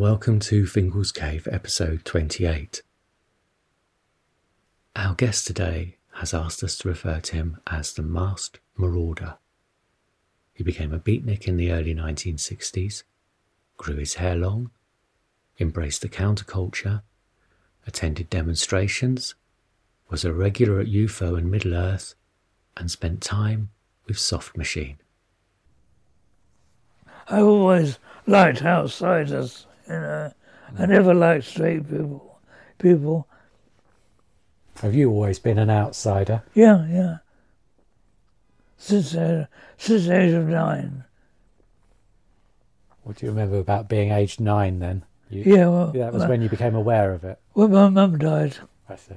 Welcome to Fingal's Cave, episode 28. Our guest today has asked us to refer to him as the Masked Marauder. He became a beatnik in the early 1960s, grew his hair long, embraced the counterculture, attended demonstrations, was a regular at UFO and Middle Earth, and spent time with Soft Machine. I always liked outsiders, I never liked straight people. Have you always been an outsider? Yeah. Since the age of 9. What do you remember about being aged 9 then? That was when you became aware of it. When my mum died. I see.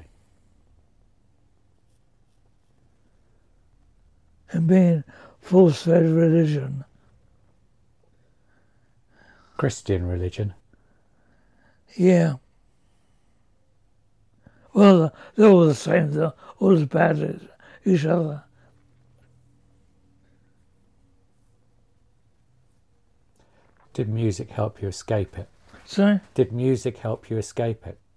And being force-fed religion. Christian religion? Yeah. Well, they're all the same, they're all as bad as each other. Did music help you escape it? Sorry? Did music help you escape it?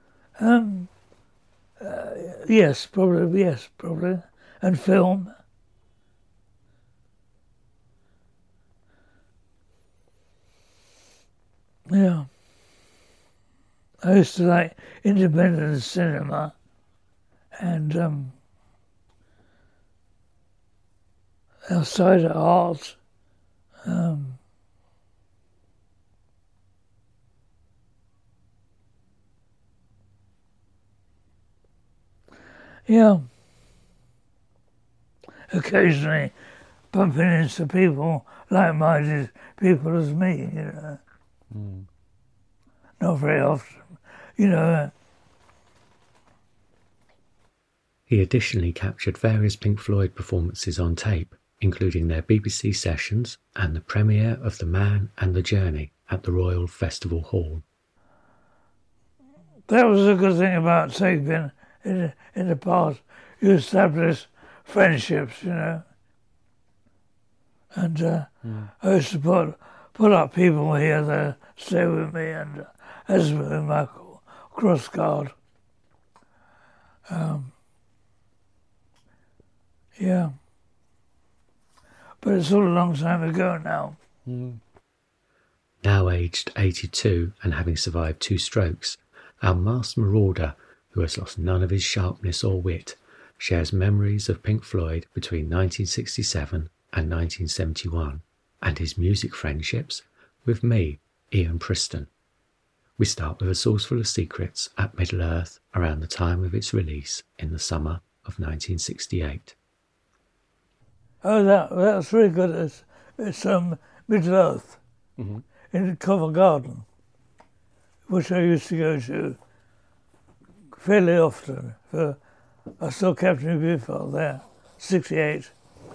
Yes, probably. And film. Yeah. I used to like independent cinema and outside of art. Yeah. Occasionally bumping into people, like-minded people as me, Not very often, He additionally captured various Pink Floyd performances on tape, including their BBC sessions and the premiere of The Man and the Journey at the Royal Festival Hall. That was a good thing about taping in the past. You establish friendships, And I used to put up people here that stay with me, and as with my cross guard. Yeah. But it's all a long time ago now. Now aged 82 and having survived 2 strokes, our masked marauder, who has lost none of his sharpness or wit, shares memories of Pink Floyd between 1967 and 1971, and his music friendships with me, Ian Preston. We start with a source full of secrets at Middle Earth around the time of its release in the summer of 1968. Oh, that's really good. It's Middle Earth in Covent Garden, which I used to go to fairly often. I saw Captain Buford there, 68.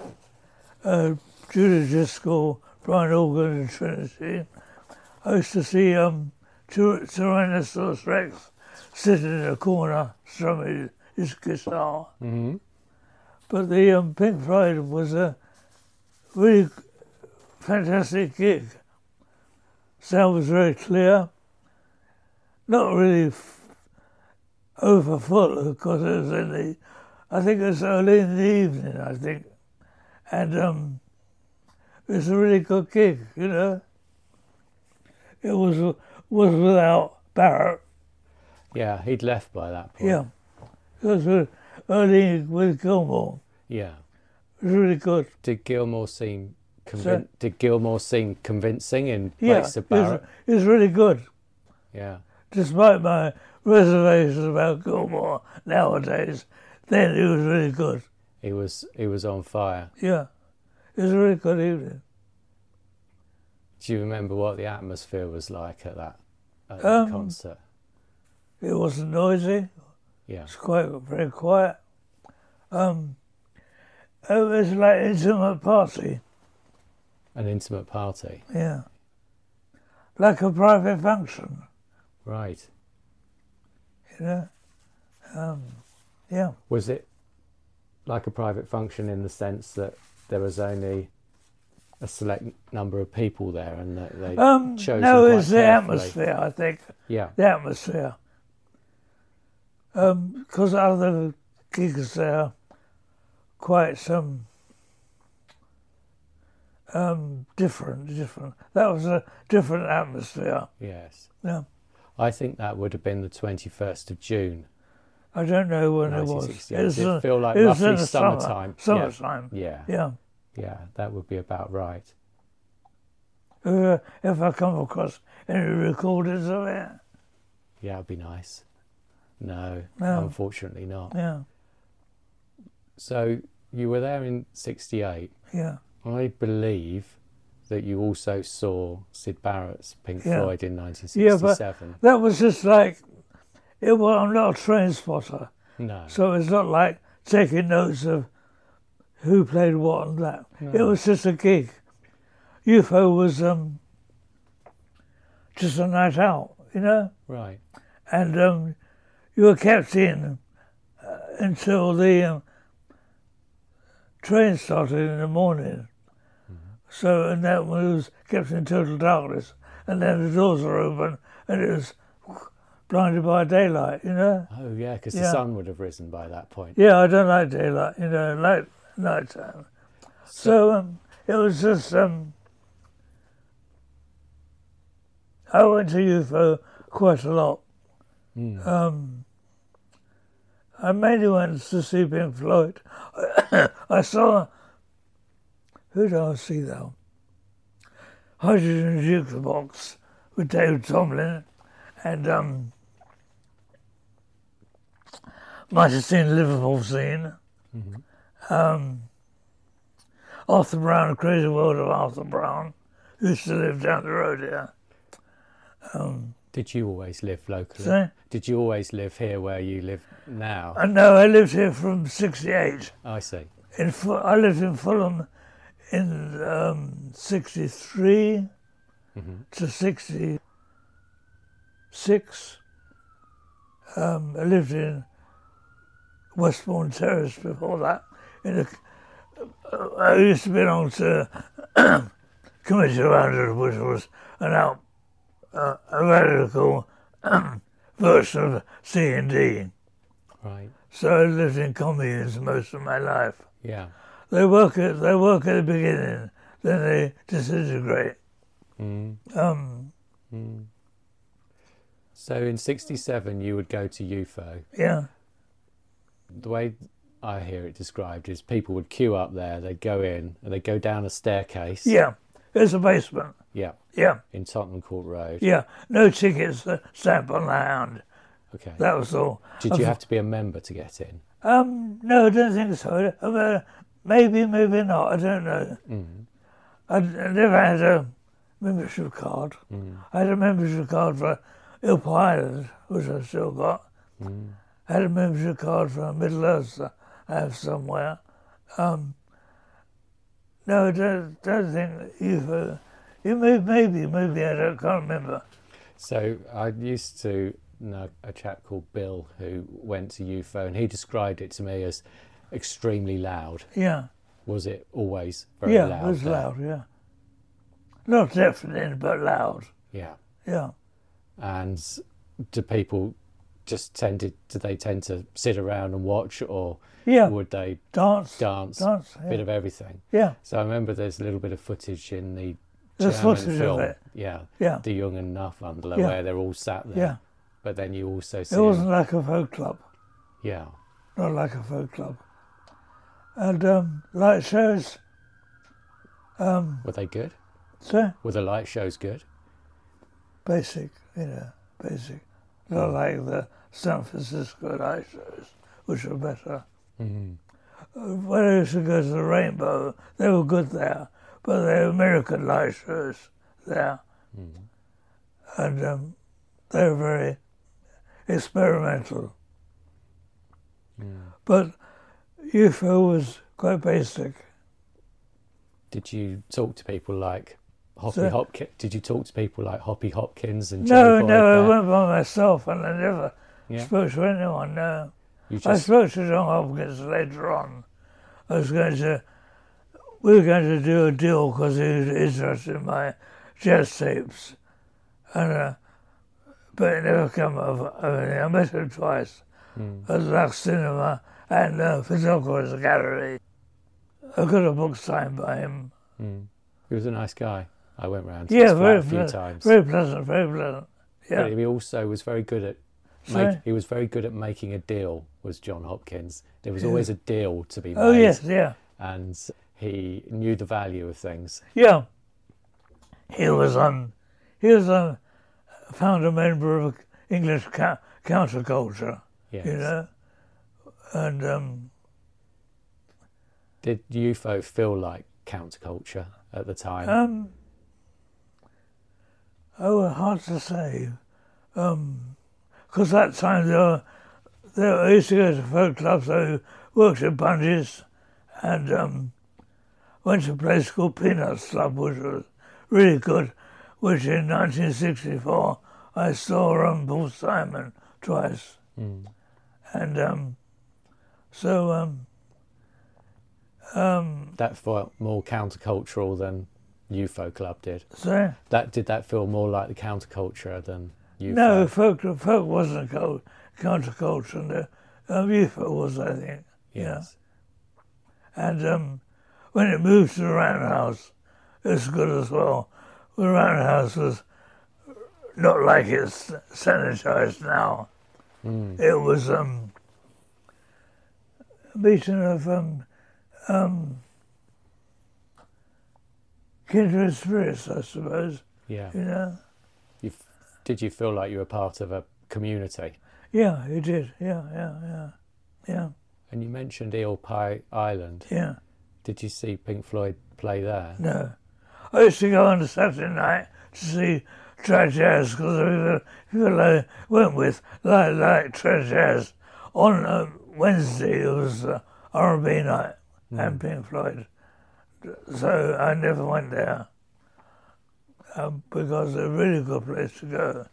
Judah Driscoll, Brian Organ and Trinity. I used to see Tyrannosaurus Rex sitting in a corner strumming his guitar. But the Pink Floyd was a really fantastic gig. Sound was very clear, not really over full because it was I think it was early in the evening, and it was a really good gig, It was without Barrett. Yeah, he'd left by that point. Yeah, it was early with Gilmour. Yeah. It was really good. Did Gilmour seem convincing in place of Barrett? It was really good. Yeah. Despite my reservations about Gilmour nowadays, then it was really good. He was on fire. Yeah, it was a really good evening. Do you remember what the atmosphere was like at that concert? It wasn't noisy. Yeah. It's very quiet. It was like an intimate party. An intimate party? Yeah. Like a private function. Right. Yeah. Was it like a private function in the sense that there was only a select number of people there, and they chose no, them it's quite the carefully? atmosphere, I think. Yeah. The atmosphere. Because other gigs there, quite some different. That was a different atmosphere. Yes. Yeah. I think that would have been the 21st of June. I don't know when it was. 1968. Does it feel like it was roughly in the summertime? Summertime. Yeah. Yeah. Yeah, that would be about right. If I come across any recordings of it. Yeah, it'd be nice. No, No. unfortunately not. Yeah. So you were there in 68. Yeah. I believe that you also saw Syd Barrett's Pink Yeah. Floyd in Yeah, 1967. but that was just like, I'm not a train spotter, No. so it's not like taking notes of who played what and that. No. It was just a gig. UFO was just a night out, you know, Right. and you were kept in until the train started in the morning. So, and that was kept in total darkness, and then the doors were open, and it was blinded by daylight, you know. Oh, yeah, because the Yeah. sun would have risen by that point. Yeah, I don't like daylight, you know, like night time. So it was just I went to UFO quite a lot. I mainly went to see Pink Floyd. I saw, who did I see though? Hydrogen Jukebox with David Tomlin, and might have seen Liverpool scene. Arthur Brown, Crazy World of Arthur Brown, who used to live down the road here. Did you always live locally? Sorry? Did you always live here where you live now? No, I lived here from '68. I see. I lived in Fulham in '63 to '66. I lived in Westbourne Terrace before that. I used to belong to Committee of 100, which was a radical version of C&D. Right. So I lived in communes most of my life. Yeah. They work at the beginning, then they disintegrate. So in 67 you would go to UFO. Yeah, The way I hear it described is people would queue up there, they'd go in, and they'd go down a staircase. yeah. It's a basement. Yeah. Yeah, In Tottenham Court Road. yeah. No tickets stamped on the hand. Okay. That was all. Did you have to be a member to get in? No, I don't think so. Maybe not. I don't know. I never had a membership card. I had a membership card for Ilp Island, which I still got. I had a membership card for Middle Earth I have somewhere. No, I don't think UFO. Maybe I can't remember. So I used to know a chap called Bill who went to UFO, and he described it to me as extremely loud. Yeah. Was it always very Yeah, loud? it was there? loud, yeah. Not deafening, but loud. Yeah. Yeah. And do people just tend to sit around and watch, or Yeah. would they Dance. dance? Yeah. Bit of everything. Yeah. So I remember there's a little bit of footage in the There's German footage film. of it. Yeah. Yeah. The Jung and Nachtwandler, Yeah. where they're all sat there. Yeah. But then you also see It wasn't like a folk club. Yeah. Not like a folk club. And light shows. Were they good? So Were the light shows good? basic, basic. Not like the San Francisco light shows, which were better. When I used to go to the Rainbow, they were good there, but they were American light shows there. And they were very experimental. But UFO was quite basic. Did you talk to people like Hoppy So- Hopkins? Did you talk to people like Hoppy Hopkins and No, Joe Boyd I there? went by myself and I never Yeah. spoke to anyone, no. You I just spoke to John Hopkins later on. I was going to we were going to do a deal because he was interested in my jazz tapes. And but it never came of anything. I met him twice at Lux Cinema and Photographer's Gallery. I got a book signed by him. He was a nice guy. I went round to his flat a few times. Very pleasant, very pleasant. Yeah. But he also was very good at he was very good at making a deal, was John Hopkins. There was always a deal to be made. Oh yes, yeah. And he knew the value of things. Yeah. He was founder member of English counterculture. Yes. You know? And did UFO feel like counterculture at the time? Oh, hard to say. Because that time I used to go to folk clubs. I worked at Bunge's and went to a place called Peanuts Club, which was really good, which in 1964 I saw Paul Simon twice. And that felt more countercultural than UFO Club did. Sorry? Did that feel more like the counterculture than UFO? No, folk wasn't counterculture. No. UFO was, I think. Yes. Yeah. And when it moved to the Roundhouse, it was good as well. The Roundhouse was not like it's sanitized now. It was a meeting of kindred spirits, I suppose. Yeah. You know? Did you feel like you were part of a community? Yeah, you did. Yeah. And you mentioned Eel Pie Island. Yeah. Did you see Pink Floyd play there? No. I used to go on a Saturday night to see Trad Jazz because people I went with like Trad Jazz. On Wednesday it was R&B night and Pink Floyd. So I never went there because it's a really good place to go.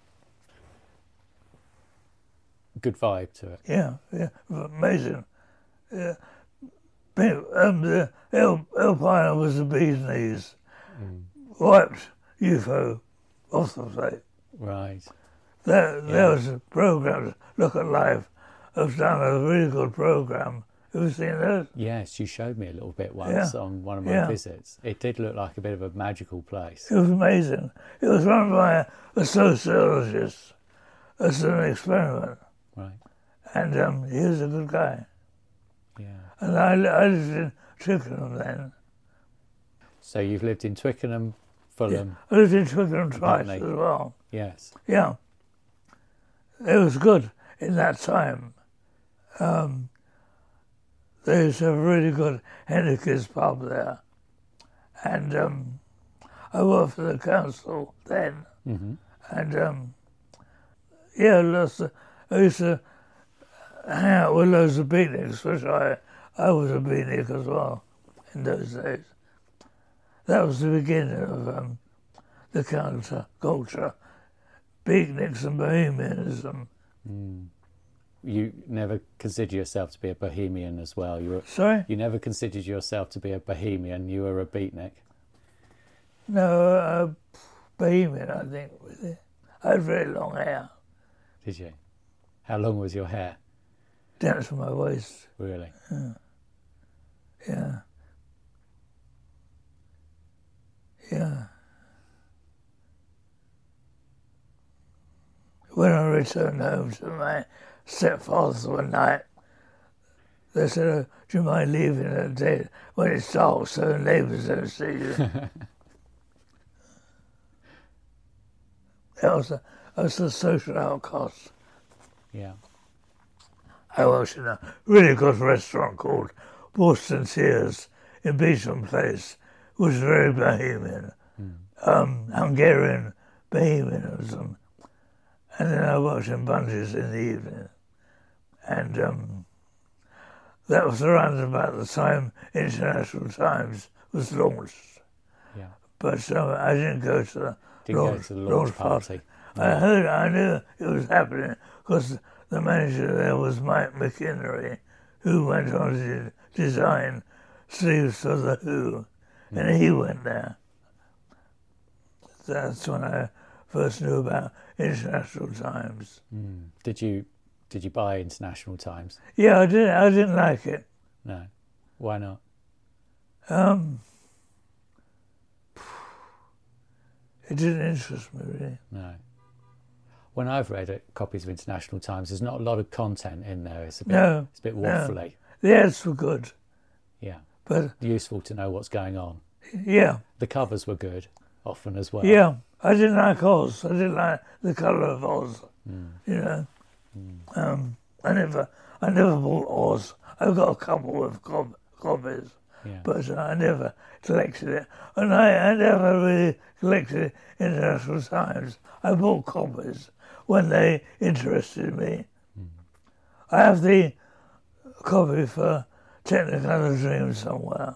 Good vibe to it. Yeah, amazing. Yeah. The Alpine was the bee's knees. Wiped UFO off the plate. Right. There was a program, Look at Life. I've done a really good program. Have you seen those? Yes, you showed me a little bit once on one of my visits. It did look like a bit of a magical place. It was amazing. It was run by a sociologist as an experiment. Right. And he was a good guy. Yeah. And I lived in Twickenham then. So you've lived in Twickenham, Fulham. I lived in Twickenham twice Botany. as well. Yes. Yeah. It was good in that time. There used to have a really good Henniker's pub there. And I worked for the council then. And I used to hang out with loads of beatniks, which I was a beatnik as well in those days. That was the beginning of the counter-culture, beatniks and bohemianism. You never considered yourself to be a bohemian as well. Sorry? You never considered yourself to be a bohemian. You were a beatnik. No, bohemian, I think. I had very long hair. Did you? How long was your hair? Down to my waist. Really? Yeah. When I returned home to my stepfather's one night, they said, "Oh, do you mind leaving at a day when it's dark so the neighbours don't see you?" I was a social outcast. Yeah. I worked in a really good restaurant called Boston Tears in Beecham Place, which was very bohemian, Hungarian bohemianism. And then I worked in Bunge's in the evening. And that was around about the time International Times was launched. Yeah. But I didn't go to the launch party. No. I knew it was happening because the manager there was Mike McInnery, who went on to design sleeves for The Who and he went there. That's when I first knew about International Times. Did you buy International Times? Yeah, I did. I didn't like it. No. Why not? It didn't interest me really. No. When I've read copies of International Times, there's not a lot of content in there. It's a bit, it's a bit waffly. No. The ads were good. Yeah. But useful to know what's going on. Yeah. The covers were good, often as well. Yeah. I didn't like Oz. I didn't like the colour of Oz. You know. I never bought Oz. I've got a couple of copies. Yeah. But I never collected it. And I never really collected International Times. I bought copies when they interested me. I have the copy for Technicolor Dream somewhere.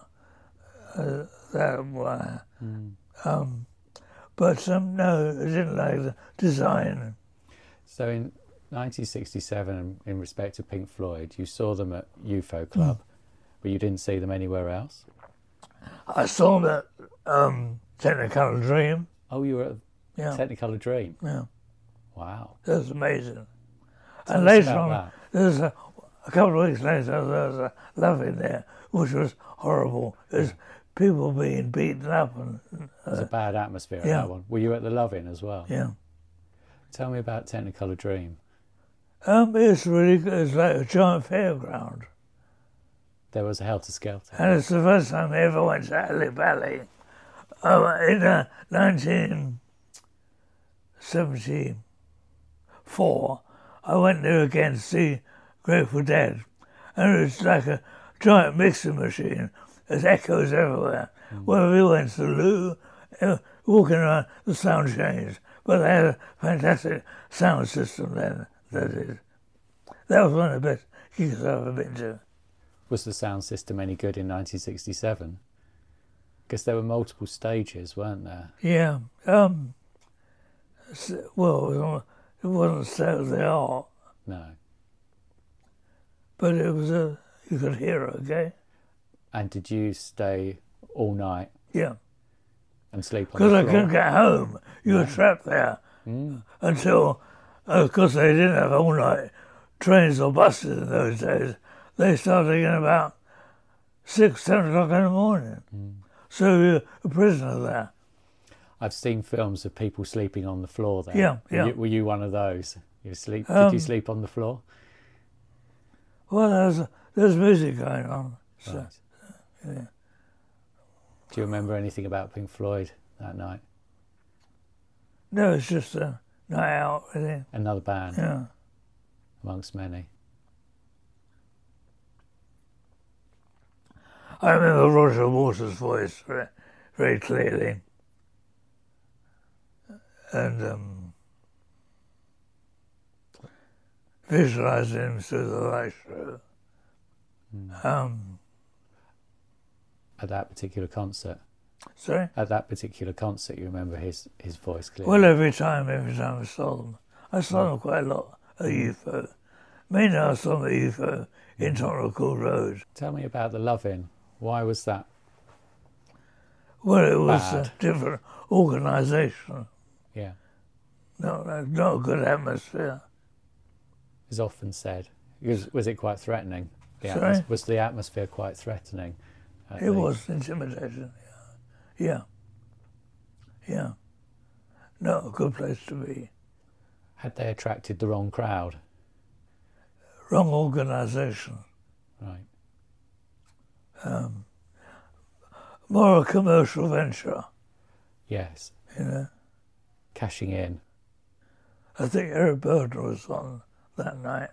But no, I didn't like the design. So in 1967, in respect to Pink Floyd, you saw them at UFO Club, but you didn't see them anywhere else? I saw them at Technicolor Dream. Oh, you were at Technicolor Dream? Yeah. Wow. That was amazing. Tell and us later about on, there was a couple of weeks later, there was a love in there, which was horrible. There's people being beaten up. And there's a bad atmosphere in that one. Were you at the Love-In as well? Yeah. Tell me about Technicolor Dream. It's really good. It's like a giant fairground. There was a helter-skelter. And it's the first time I ever went to Ali Valley. In 1974, I went there again to see Grateful Dead. And it was like a giant mixing machine. There's echoes everywhere. Wherever we went to the loo, walking around, the sound changed. But they had a fantastic sound system then. That was one of the best gigs I've ever been to. Was the sound system any good in 1967? Because there were multiple stages, weren't there? Yeah. Well, it wasn't state of the art. No. But it was you could hear it, okay? And did you stay all night? Yeah. And sleep on the floor? Because I couldn't get home. You were trapped there until, of course, they didn't have all-night trains or buses in those days. They started again about 6, 7 o'clock in the morning. So you're a prisoner there. I've seen films of people sleeping on the floor there. Yeah. Were you one of those? Did you sleep on the floor? Well, there's music going on. So, Right. yeah. Do you remember anything about Pink Floyd that night? No, it's just a night out, really. Another band? Yeah. Amongst many. I remember Roger Waters' voice very, very clearly. And visualizing him through the light show. At that particular concert? Sorry? At that particular concert, you remember his voice clearly? Well, every time I saw them. I saw them quite a lot at UFO. Mainly I saw them at UFO in Tottenham Court Road. Tell me about the Love-In. Why was that? Well, it was bad? a different organisation. Yeah. Not a good atmosphere. Is often said. Was it quite threatening? Sorry? Was the atmosphere quite threatening? It was intimidating. Yeah. Not a good place to be. Had they attracted the wrong crowd? Wrong organisation. Right. More a commercial venture, Yes. you know. Cashing in. I think Eric Burden was on that night.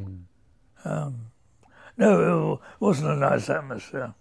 No, it wasn't a nice atmosphere.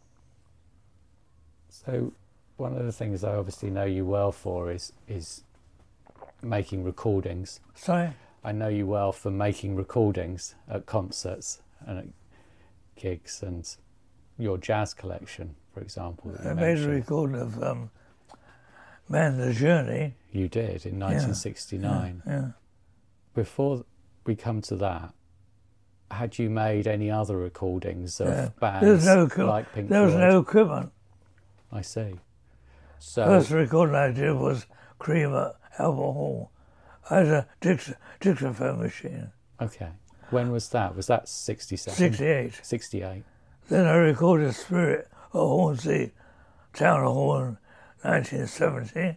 So one of the things I obviously know you well for is making recordings. Sorry? I know you well for making recordings at concerts and at gigs, and your jazz collection, for example. That you I made a mentioned. recording of Man the Journey. You did in 1969. Yeah. Before we come to that, had you made any other recordings of Yeah. bands There was no like Pink There was Floyd? no equipment. I see. So First recording I did was Cream at Albert Hall. I had a dictaphone machine. okay. When was that? Was that 67? 68. 68. Then I recorded Spirit at Hornsey Town Hall in 1970.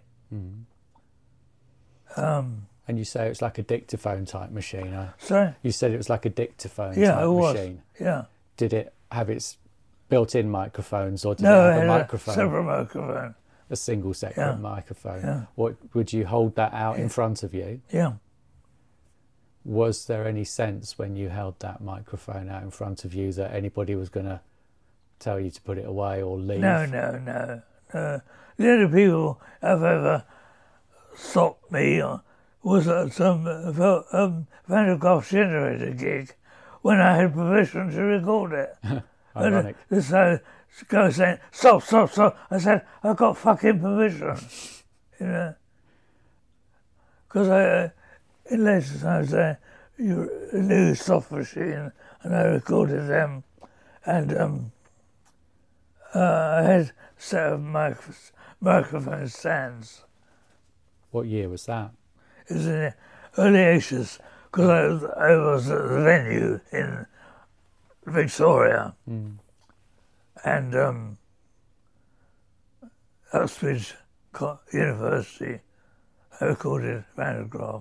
And you say it's like a dictaphone type machine. Sorry? You said it was like a dictaphone Yeah, type it was. machine. Yeah. Did it have its built-in microphones, or did No, it have it a had microphone? a separate microphone. A single separate Yeah. microphone. Yeah. What would you hold that out in front of you? Yeah. Was there any sense when you held that microphone out in front of you that anybody was going to tell you to put it away or leave? No. The only people have ever stopped me was at some Van der Graaf generator gig when I had permission to record it. Ironic. So the guy saying, stop. I said, I've got fucking permission. You know? Because in later times I knew soft machine and I recorded them. And I had a set of microphone stands. What year was that? It was in the early 80s because I was at the venue in Victoria. And Uxbridge University, I recorded Van der Graaf.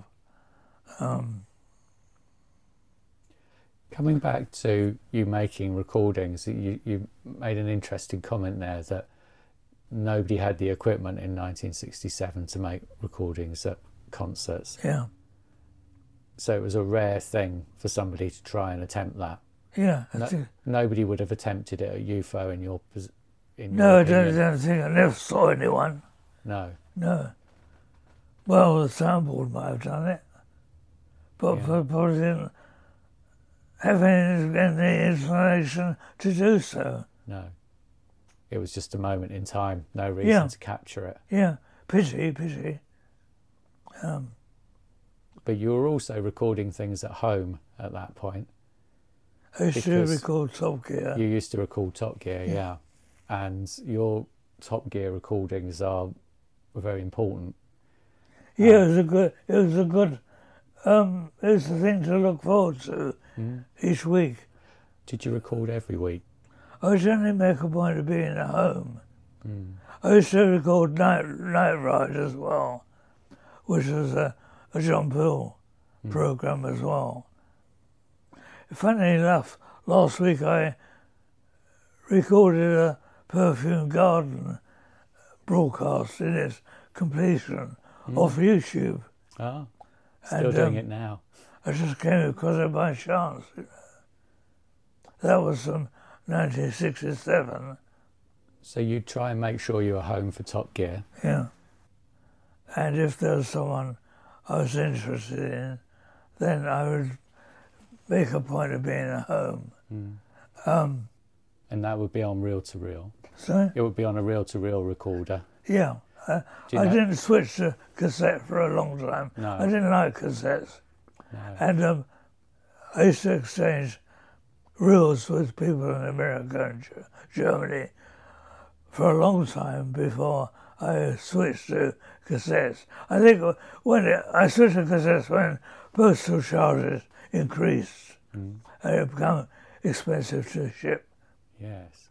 Coming back to you making recordings, you made an interesting comment there that nobody had the equipment in 1967 to make recordings at concerts. Yeah. So it was a rare thing for somebody to try and attempt that. Yeah. Nobody would have attempted it at UFO in your No, I opinion. don't think I never saw anyone. No. Well, the soundboard might have done it, but probably didn't have any inclination to do so. No. It was just a moment in time, no reason to capture it. Yeah, pity. But you were also recording things at home at that point. I used to record Top Gear. You used to record Top Gear, yeah. And your Top Gear recordings are very important. Yeah, it was a good. It was the thing to look forward to each week. Did you record every week? I generally make a point of being at home. I used to record Night Ride as well, which was a John Peel program as well. Funny enough, last week I recorded a Perfume Garden broadcast in its completion off YouTube. Ah, still doing it now. I just came across it by chance. That was from 1967. So you try and make sure you're home for Top Gear. Yeah. And if there was someone I was interested in, then I would make a point of being at home. And that would be on reel-to-reel. So, It would be on a reel-to-reel recorder. yeah. I didn't switch to cassette for a long time. No. I didn't like cassettes. No. And I used to exchange reels with people in America and Germany for a long time before I switched to cassettes. I think I switched to cassettes when postal charges increased and it became expensive to ship. Yes.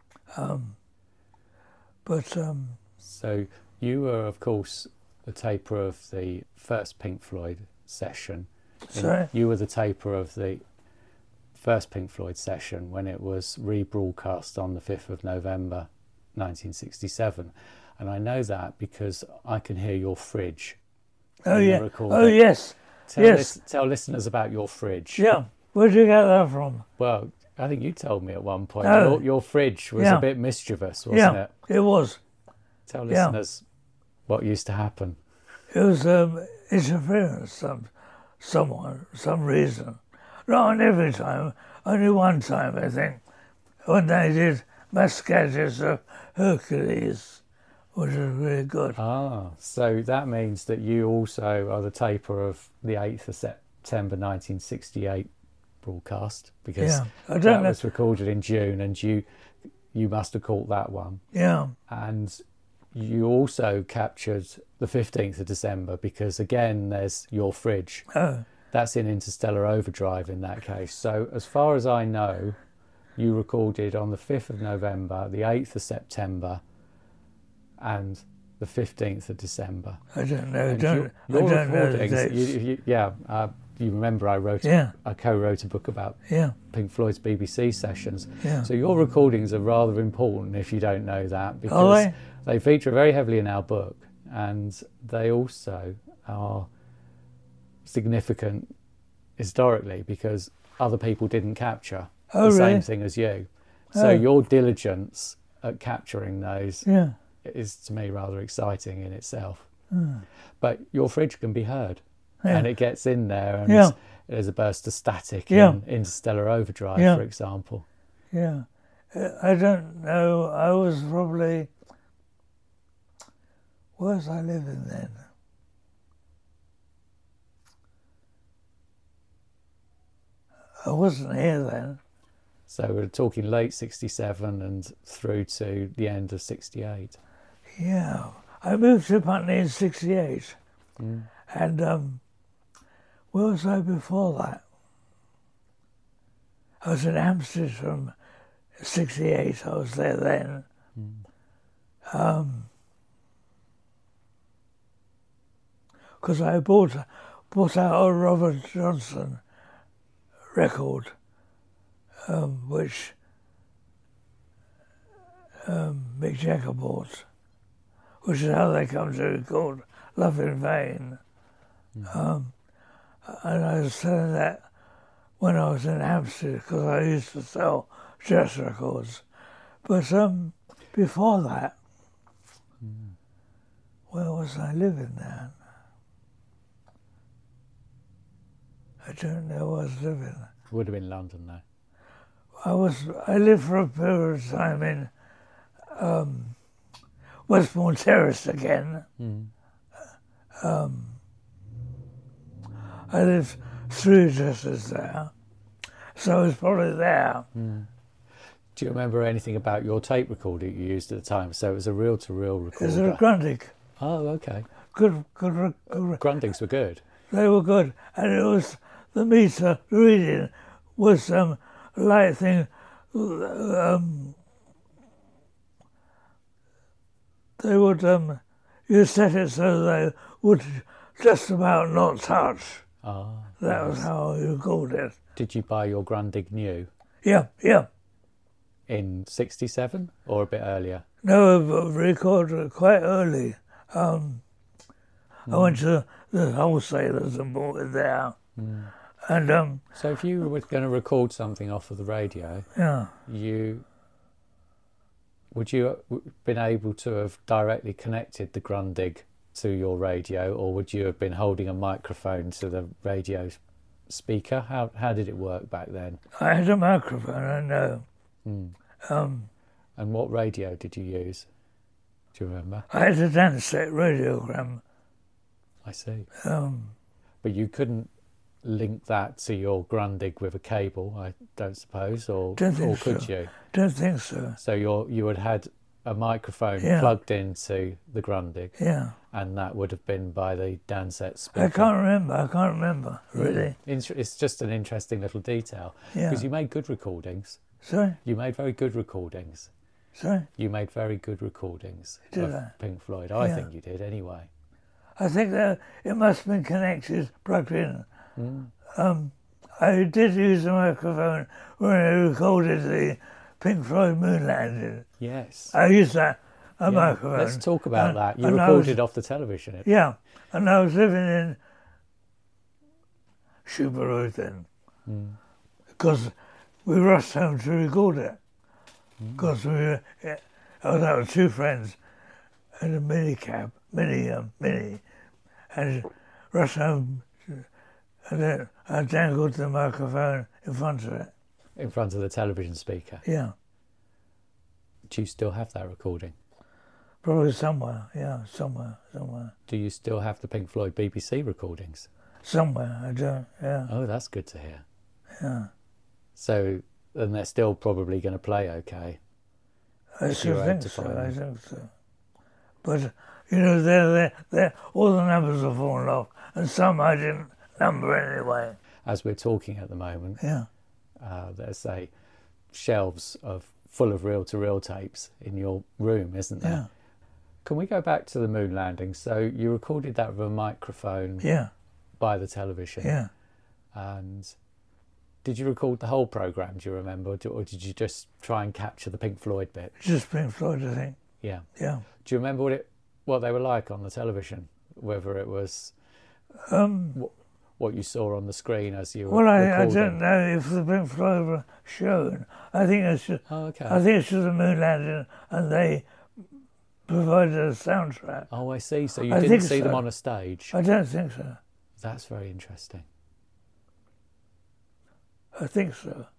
So you were, of course, the taper of the first Pink Floyd session. Sorry? You were the taper of the first Pink Floyd session when it was rebroadcast on the 5th of November 1967. And I know that because I can hear your fridge. Oh, in the yeah. recording. Oh, yes. Tell listeners about your fridge. Yeah. Where'd you get that from? Well, I think you told me at one point Oh. your fridge was Yeah. a bit mischievous, wasn't it? It was. Tell listeners what used to happen. It was interference, some reason. Not every time, only one time, I think, when they did Mass Gadgets of Hercules, which was really good. Ah, so that means that you also are the taper of the 8th of September 1968 broadcast, because I don't that know. was recorded in June and you must have caught that one. Yeah, And you also captured the 15th of December because, again, there's Your Fridge. Oh, That's in Interstellar Overdrive in that case. So as far as I know, you recorded on the 5th of November, the 8th of September, and the 15th of December. I don't know. And Your I don't know the recordings, dates. you remember I Yeah. co-wrote a book about Yeah, Pink Floyd's BBC sessions. yeah. So your recordings are rather important if you don't know that, Are because they feature very heavily in our book, and they also are significant historically because other people didn't capture Oh, the really? same thing as you. So Oh. your diligence at capturing those Yeah. is, to me, rather exciting in itself. Hmm. But Your Fridge can be heard, Yeah. and it gets in there, and Yeah. there's a burst of static Yeah. in Interstellar Overdrive, Yeah. for example. Yeah. I don't know. I was probably... Where was I living then? I wasn't here then. So we're talking late 67 and through to the end of 68. Yeah. I moved to Putney in 68. Mm. And where was I before that? I was in Hampstead from 68. I was there then. Because I bought out a Robert Johnson record, which Mick Jagger bought, which is how they come to record Love in Vain. And I was selling that when I was in Hampstead because I used to sell jazz records. But before that, where was I living then? I don't know where I was living. Would have been London, though. I lived for a period of time in Westbourne Terrace again. I lived 3 addresses there, so I was probably there. Do you remember anything about your tape recorder you used at the time? So it was a reel-to-reel recorder. It was a Grundig. Oh, okay. Good. Grundigs were good. They were good, and it was the meter reading was light thing. They would you set it so they would just about not touch. Ah, That was how you called it. Did you buy your Grundig new Yeah. in 67 or a bit earlier? No, I recorded quite early. I went to the wholesalers and bought it there. And So if you were going to record something off of the radio, yeah, would you have been able to have directly connected the Grundig to your radio, or would you have been holding a microphone to the radio speaker? How did it work back then? I had a microphone, I know. And what radio did you use? Do you remember? I had a Dansette radiogram. I see. Um, But you couldn't link that to your Grundig with a cable, I don't suppose, or could you? Don't think so. So you would had a microphone Yeah. plugged into the Grundig, Yeah. and that would have been by the Dansette speaker. I can't remember, really. It's just an interesting little detail, Yeah. because you made good recordings. Sorry? You made very good recordings. Sorry? You made very good recordings Did of I? Pink Floyd. I Yeah. think you did anyway. I think that it must have been connected, plugged in. I did use a microphone when I recorded the Pink Floyd moon landing. Yes. I used a Yeah. microphone. Let's talk about that. You and I recorded was- off the television. Yeah, and I was living in Shubaroo then, because we rushed home to record it. Because we were, I was out with 2 friends and a mini, and rushed home, and then I dangled the microphone in front of it. In front of the television speaker. Yeah, Do you still have that recording? probably somewhere. Yeah, somewhere. Do you still have the Pink Floyd BBC recordings? Somewhere. I don't. Yeah, Oh, that's good to hear. yeah. So, then they're still probably going to play okay. I If still you're think able to so. find I them. think so. But, they're, all the numbers have fallen off, and some I didn't number anyway. As we're talking at the moment, Yeah. there's shelves full of reel-to-reel tapes in your room, isn't there? Yeah. Can we go back to the moon landing? So you recorded that with a microphone by the television. Yeah. And did you record the whole programme, do you remember? Or did you just try and capture the Pink Floyd bit? Just Pink Floyd, I think. Yeah. Yeah. Do you remember what they were like on the television? Whether it was what you saw on the screen as you were recording? I don't know if the Pink Floyd were shown. I think it's just, I think it's just the moon landing, and they provided a soundtrack. Oh, I see. So you didn't see them on a stage? I don't think so. That's very interesting. I think so.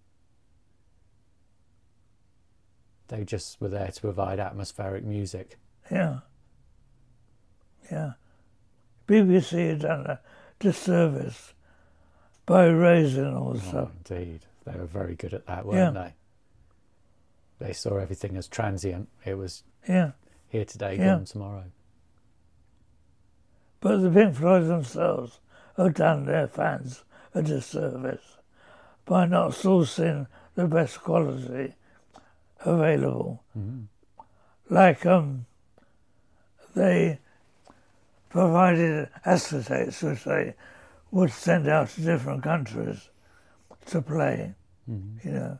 They just were there to provide atmospheric music. Yeah. Yeah. BBC had done a disservice by erasing all the stuff. Indeed. They were very good at that, weren't they? They saw everything as transient. It was here today, gone tomorrow. But the Pink Floyd themselves have done their fans a disservice by not sourcing the best quality available. Mm-hmm. Like they provided acetates which they would send out to different countries to play. Mm-hmm.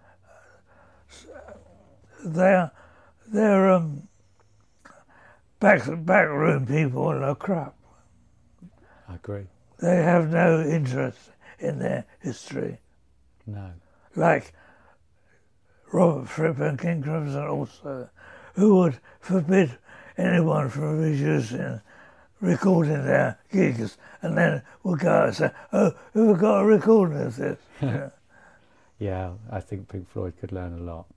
They're backroom people are crap. I agree. They have no interest in their history. No. Like Robert Fripp and King Crimson also, who would forbid anyone from recording their gigs, and then would go out and say, "Oh, who've got a recording of this?" Yeah, I think Pink Floyd could learn a lot.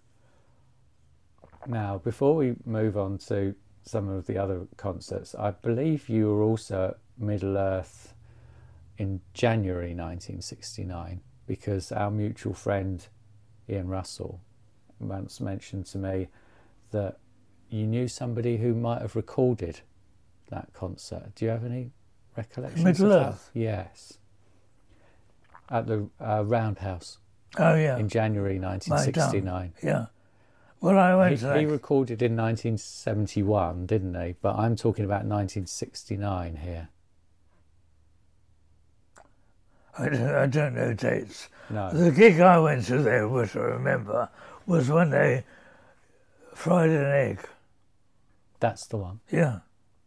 Now, before we move on to some of the other concerts, I believe you were also at Middle-earth in January 1969, because our mutual friend Ian Russell once mentioned to me that you knew somebody who might have recorded that concert. Do you have any recollections Middle-earth? Yes. At the Roundhouse. Oh, yeah. In January 1969. Yeah. Well, I went He recorded in 1971, didn't he? But I'm talking about 1969 here. I don't know dates. No. The gig I went to there, which I remember, was when they fried an egg. That's the one. Yeah.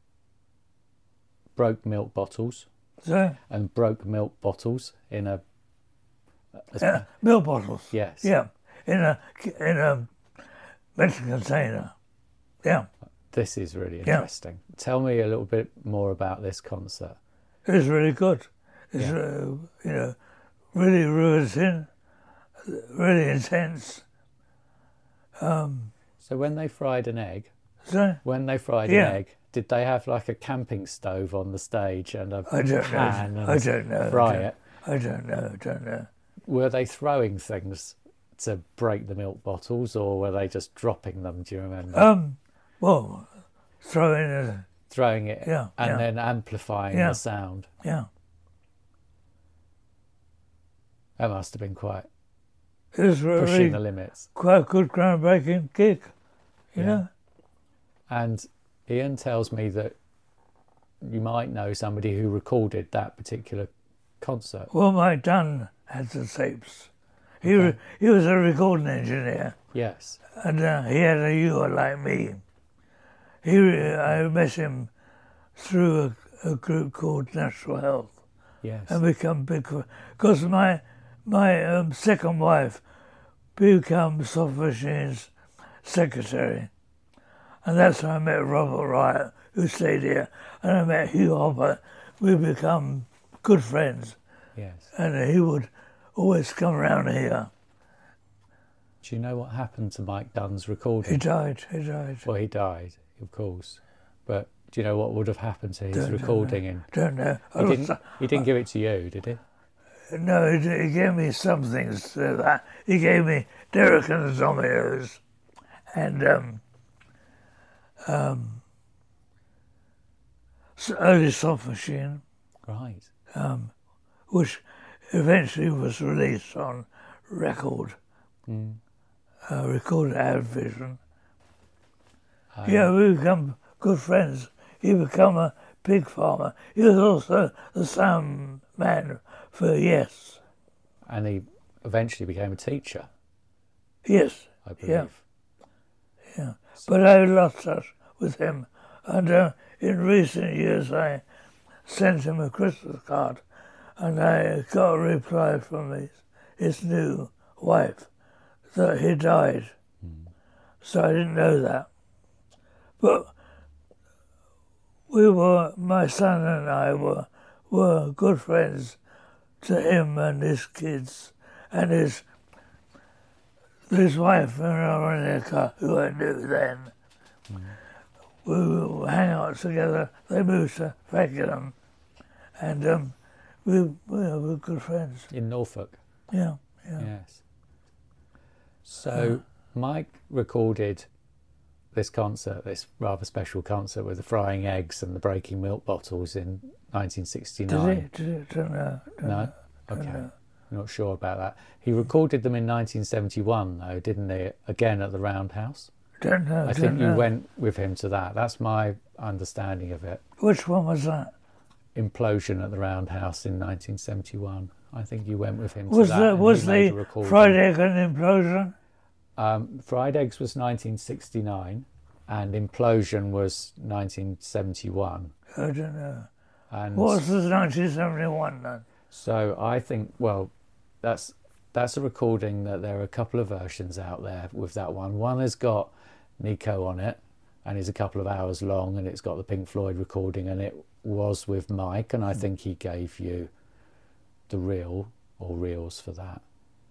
Broke milk bottles. So? And broke milk bottles in a... milk bottles. Yes. Yeah. In a metal container. Yeah. This is really interesting. Yeah. Tell me a little bit more about this concert. It was really good. It's, really riveting, really intense. So when they fried an egg, an egg, did they have like a camping stove on the stage and a pan and fry it? I don't know. Were they throwing things to break the milk bottles, or were they just dropping them? Do you remember? Well, throwing it, and then amplifying the sound. Yeah. That must have been quite it was really pushing the limits. Quite a good groundbreaking gig, you know. And Ian tells me that you might know somebody who recorded that particular concert. Well, my dad had the tapes. He was a recording engineer. Yes. And he had a ear like me. I met him through a group called Natural Health. Yes. And become big, because my second wife became Soft Machine's secretary. And that's how I met Robert Wright, who stayed here. And I met Hugh Hopper. We become good friends. Yes. And he would always come around here. Do you know what happened to Mike Dunn's recording? He died. Well, he died, of course. But do you know what would have happened to his recording? Don't know. He didn't give it to you, did he? No, he gave me some things. He gave me Derek and the Dominoes and early soft machine, Right. which eventually was released on record, recorded Advision. Yeah, we become good friends. He became a pig farmer. He was also the sound man for Yes. And he eventually became a teacher, Yes, I believe. yeah. But I lost touch with him. And in recent years I sent him a Christmas card and I got a reply from his new wife that he died. So I didn't know that. But my son and I were good friends to him and his kids and his wife, Veronica, who I knew then. We would hang out together. They moved to Fakenham and we were good friends. In Norfolk. Yeah. Yes. So Mike recorded this concert, this rather special concert with the frying eggs and the breaking milk bottles in 1969. Did it? No? Okay. Not sure about that. He recorded them in 1971 though, didn't he? Again at the Roundhouse. Don't know. I think you went with him to that. That's my understanding of it. Which one was that? Implosion at the Roundhouse in 1971. I think you went with him to Was that. Was the Fried Egg an Implosion? Fried Eggs was 1969 and Implosion was 1971. I don't know. And what was the 1971 then? So I think, well, that's a recording that there are a couple of versions out there with that one. One has got Nico on it and is a couple of hours long and it's got the Pink Floyd recording and it was with Mike and I think he gave you the reel or reels for that.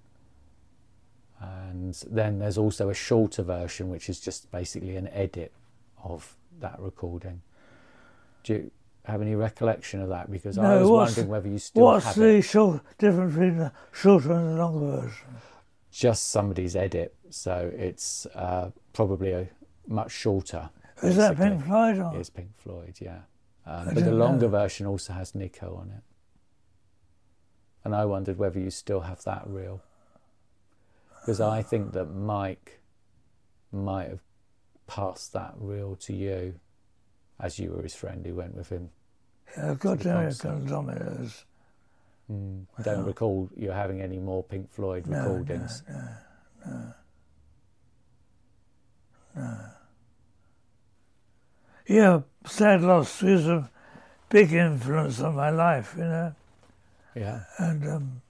And then there's also a shorter version which is just basically an edit of that recording. Do you have any recollection of that? Because I was wondering whether you still have it. What's the difference between the shorter and the longer version? Just somebody's edit, so it's probably a much shorter. Is that Pink Floyd? Or? It's Pink Floyd, yeah. But the longer version also has Nico on it. And I wondered whether you still have that reel. Because I think that Mike might have passed that reel to you, as you were his friend who went with him. Yeah, I've got American Dominoes. Don't recall you having any more Pink Floyd recordings. No. Yeah, sad loss is a big influence on my life, you know. Yeah. And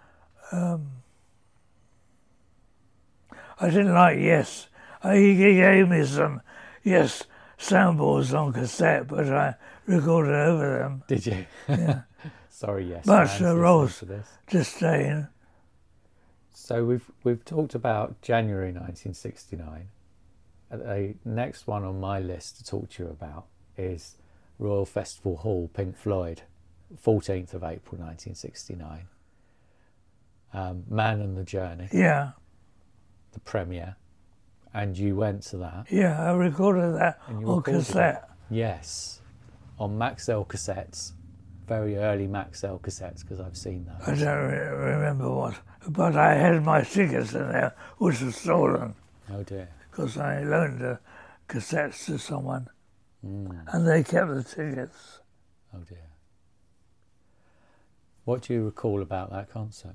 I didn't like Yes. He gave me some Yes soundboards on cassette, but I recorded over them. Did you? Yeah. Sorry, Yes. Much Rose Disdain. So we've talked about January 1969. The next one on my list to talk to you about is Royal Festival Hall, Pink Floyd, 14th of April 1969. Man and the Journey. Yeah. The premiere. And you went to that. Yeah, I recorded that on cassette. Yes, on Maxell cassettes, very early Maxell cassettes, because I've seen those. I don't remember what, but I had my tickets in there, which was stolen. Oh dear. Because I loaned the cassettes to someone, and they kept the tickets. Oh dear. What do you recall about that concert?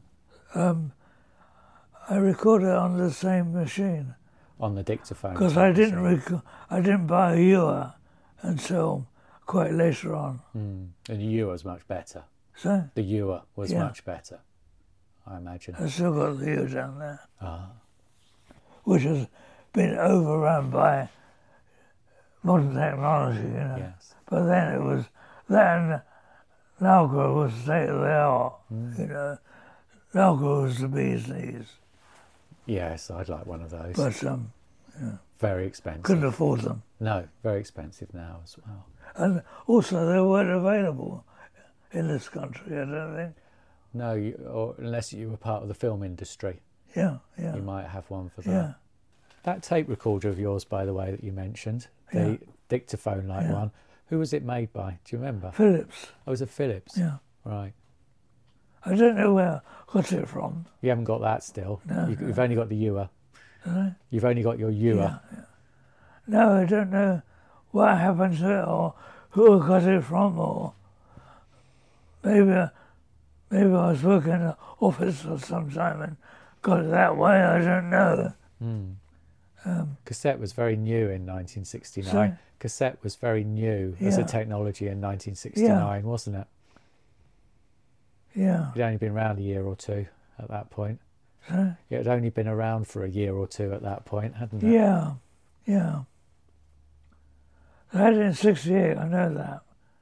I recorded on the same machine. On the dictaphone. Because I didn't buy a Ewer until quite later on. And the Ewer was much better. So? The Ewer was much better, I imagine. I still got the Ewer down there. Ah. Which has been overrun by modern technology, you know. Yes. But then it was, then Nalco was state of the art, you know. Nalco was the bee's knees. Yes, I'd like one of those. But very expensive. Couldn't afford them. No, very expensive now as well. And also they weren't available in this country, I don't think. No, or unless you were part of the film industry. Yeah. You might have one for that. Yeah. That tape recorder of yours, by the way, that you mentioned, the dictaphone-like one, Who was it made by? Do you remember? Phillips. Oh, it was a Philips. Yeah. Right. I don't know where I got it from. You haven't got that still. No, You've only got the Ewer. Did You've only got your Ewer. Yeah. No, I don't know what happened to it or who I got it from, or maybe I was working in an office or sometime and got it that way. I don't know. Cassette was very new in 1969. Sorry? Cassette was very new as a Yeah. technology in 1969, wasn't it? Yeah. It'd only been around a year or two at that point. So, It had only been around for a year or two at that point, hadn't it? yeah. Yeah. I had it in 68, I know that.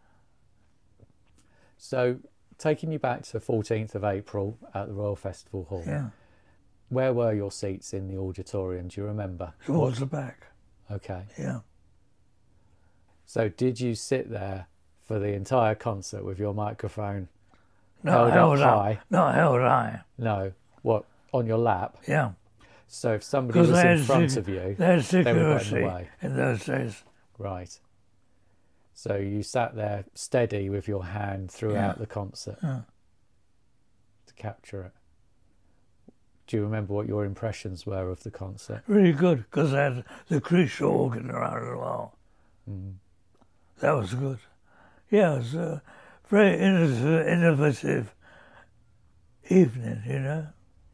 So, taking you back to the 14th of April at the Royal Festival Hall, Yeah. where were your seats in the auditorium? Do you remember? Towards the back. Okay. Yeah. So, did you sit there for the entire concert with your microphone Not held held up up. high? Not held high. No. What? On your lap? Yeah. So, if somebody was in front of you, they had they would get in the security way. in those days. Right. So you sat there steady with your hand throughout the concert to capture it. Do you remember what your impressions were of the concert? Really good, because I had the crucial organ around as well. That was good. Yeah, it was a very innovative evening, you know.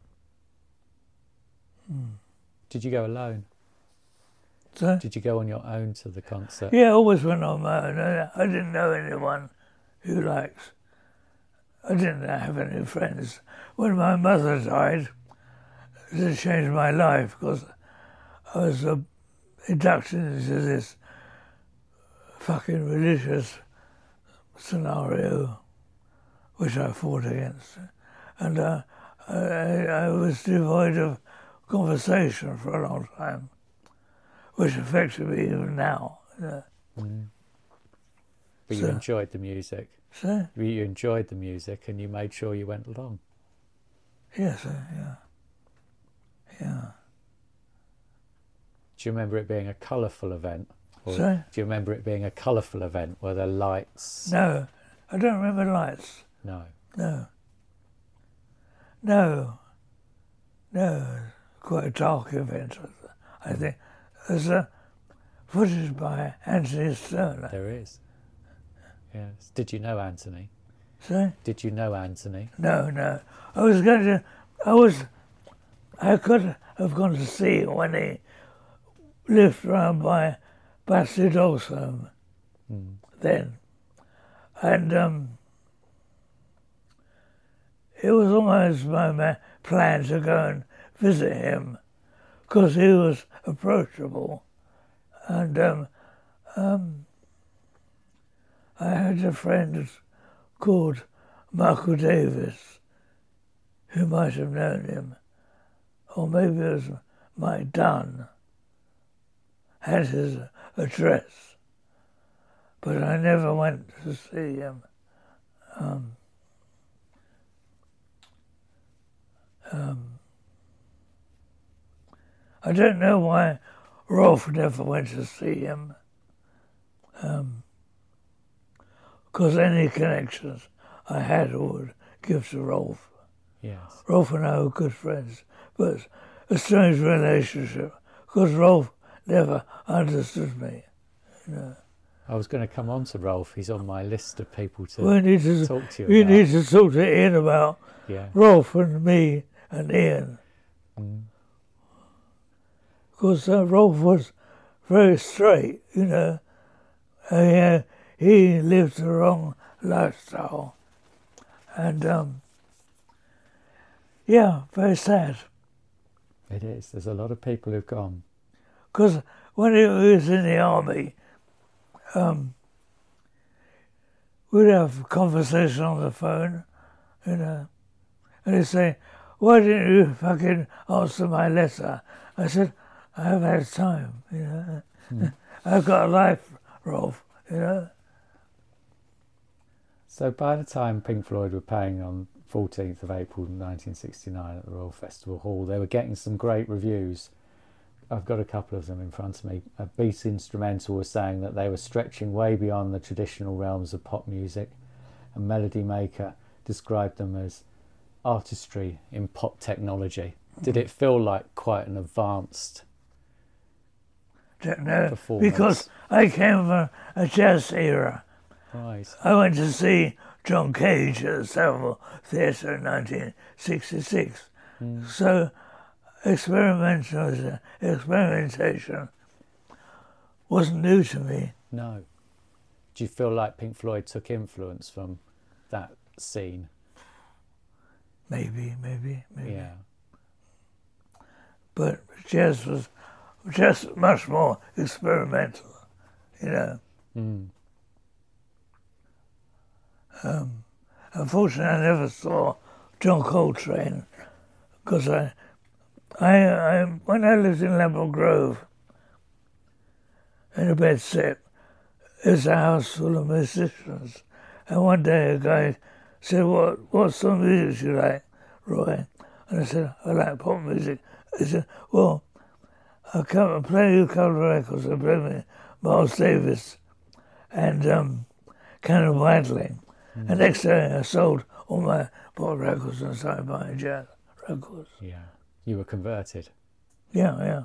Did you go alone? So, Did you go on your own to the concert? yeah, I always went on my own. I didn't know anyone who likes. I didn't have any friends. When my mother died, it changed my life because I was inducted into this fucking religious scenario which I fought against. And I was devoid of conversation for a long time, which affected me even now. But you So- enjoyed the music. So, You enjoyed the music and you made sure you went along. yes, yeah. Yeah. Do you remember it being a colourful event? Or Sorry? do you remember it being a colourful event? Were there lights? No, I don't remember lights. No. No. No. No. Quite a dark event, I think. There's a footage by Anthony Sterner. There is. Yes. Did you know Anthony? See? Did you know Anthony? No. I could have gone to see him when he lived round by Battersea Dogs Home then. And it was almost my plan to go and visit him because he was approachable. And I had a friend called Michael Davis who might have known him, or maybe it was Mike Dunn, had his address, but I never went to see him. I don't know why Rolf never went to see him, because any connections I had I would give to Rolf. Yes. Rolf and I were good friends, but a strange relationship, because Rolf never understood me. I was going to come on to Rolf. He's on my list of people to We need to talk to you we about. need to talk to Ian about Yeah. Rolf and me and Ian. Because Rolf was very straight, you know. He lived the wrong lifestyle. And, yeah, very sad. It is. There's a lot of people who've gone. Because when he was in the army, we'd have a conversation on the phone, you know, and he'd say, "Why didn't you fucking answer my letter?" I said, "I haven't had time, you know. I've got a life, Rolf, you know." So by the time Pink Floyd were playing on 14th of April 1969 at the Royal Festival Hall, they were getting some great reviews. I've got a couple of them in front of me. A Beat Instrumental was saying that they were stretching way beyond the traditional realms of pop music, and Melody Maker described them as artistry in pop technology. Did it feel like quite an advanced performance? Because I came from a jazz era. Right. I went to see John Cage at the Savile Theatre in 1966. So experimentation wasn't new to me. No. Do you feel like Pink Floyd took influence from that scene? Maybe. Yeah. But jazz was just much more experimental, you know. Unfortunately, I never saw John Coltrane because I when I lived in Lample Grove in a bed set, there's a house full of musicians, and one day a guy said, "What sort of music do you like, Roy?" And I said, "I like pop music." He said, "Well, I'll come and play you a couple of records." I played me Miles Davis and Cannon Wadling. And next day I sold all my pop records and started buying jazz records. Yeah. You were converted. Yeah.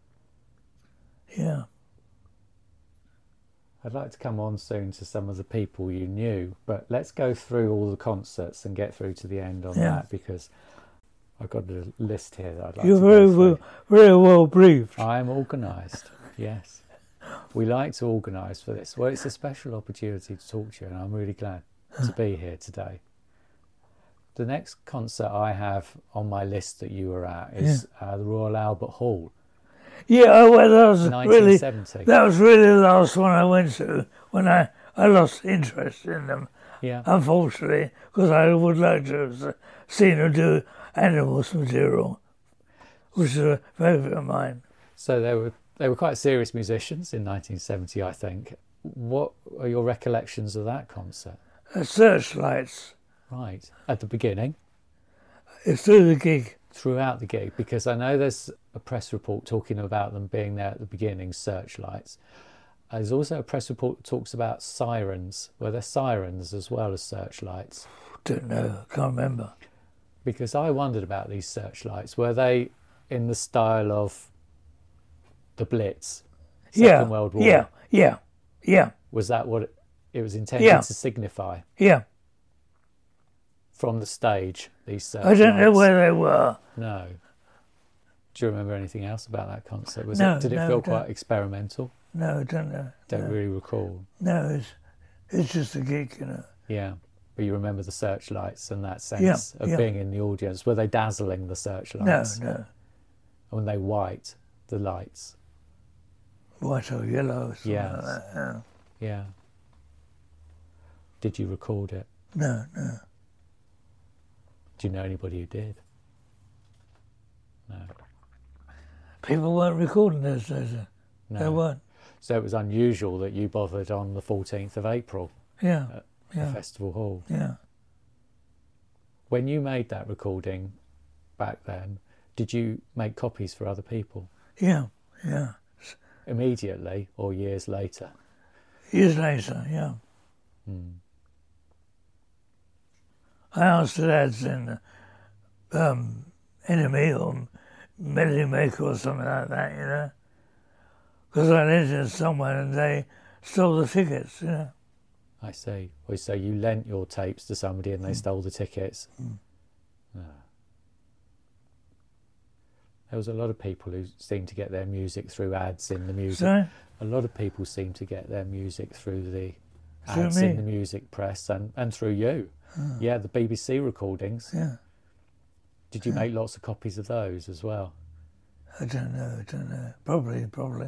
I'd like to come on soon to some of the people you knew, but let's go through all the concerts and get through to the end on that, because I've got a list here that I'd like You're to go through. very well briefed. I'm organised, yes. We like to organise for this. Well, it's a special opportunity to talk to you, and I'm really glad to be here today. The next concert I have on my list that you were at is the Royal Albert Hall. Yeah, well, that was 1970. that was really the last one I went to when I lost interest in them. Yeah. Unfortunately, because I would like to have seen them do Animals material, which is a favourite of mine. So they were quite serious musicians in 1970, I think. What are your recollections of that concert? Searchlights. Right. At the beginning? It's through the gig. Throughout the gig, because I know there's a press report talking about them being there at the beginning, searchlights. There's also a press report that talks about sirens. Were there sirens as well as searchlights? Don't know, can't remember. Because I wondered about these searchlights. Were they in the style of the Blitz, Second World War? Yeah. Was that what it was intended to signify? Yeah. From the stage, these searchlights? I don't know where they were. No. Do you remember anything else about that concert? Did it feel quite experimental? No, I don't know. Don't really recall. No, it's just a gig, you know. Yeah, but you remember the searchlights and that sense of being in the audience. Were they dazzling, the searchlights? No. And were they white, the lights? White or yellow, something Yes. like that. Yeah. Did you record it? No. Do you know anybody who did? No. People weren't recording those days. No. They weren't. So it was unusual that you bothered on the 14th of April Yeah. at the Festival Hall. Yeah. When you made that recording back then, did you make copies for other people? Yeah. Immediately or years later? Years later, yeah. I asked lads in Enemy or Melody Maker or something like that, you know, because I lent it to someone and they stole the tickets, you know. I see. Well, so you lent your tapes to somebody and they stole the tickets. Oh. There was a lot of people who seemed to get their music through ads in the music. Sorry? A lot of people seem to get their music through the Through ads me? in the music press and through you. Yeah, the BBC recordings. Yeah. Did you make lots of copies of those as well? I don't know. Probably.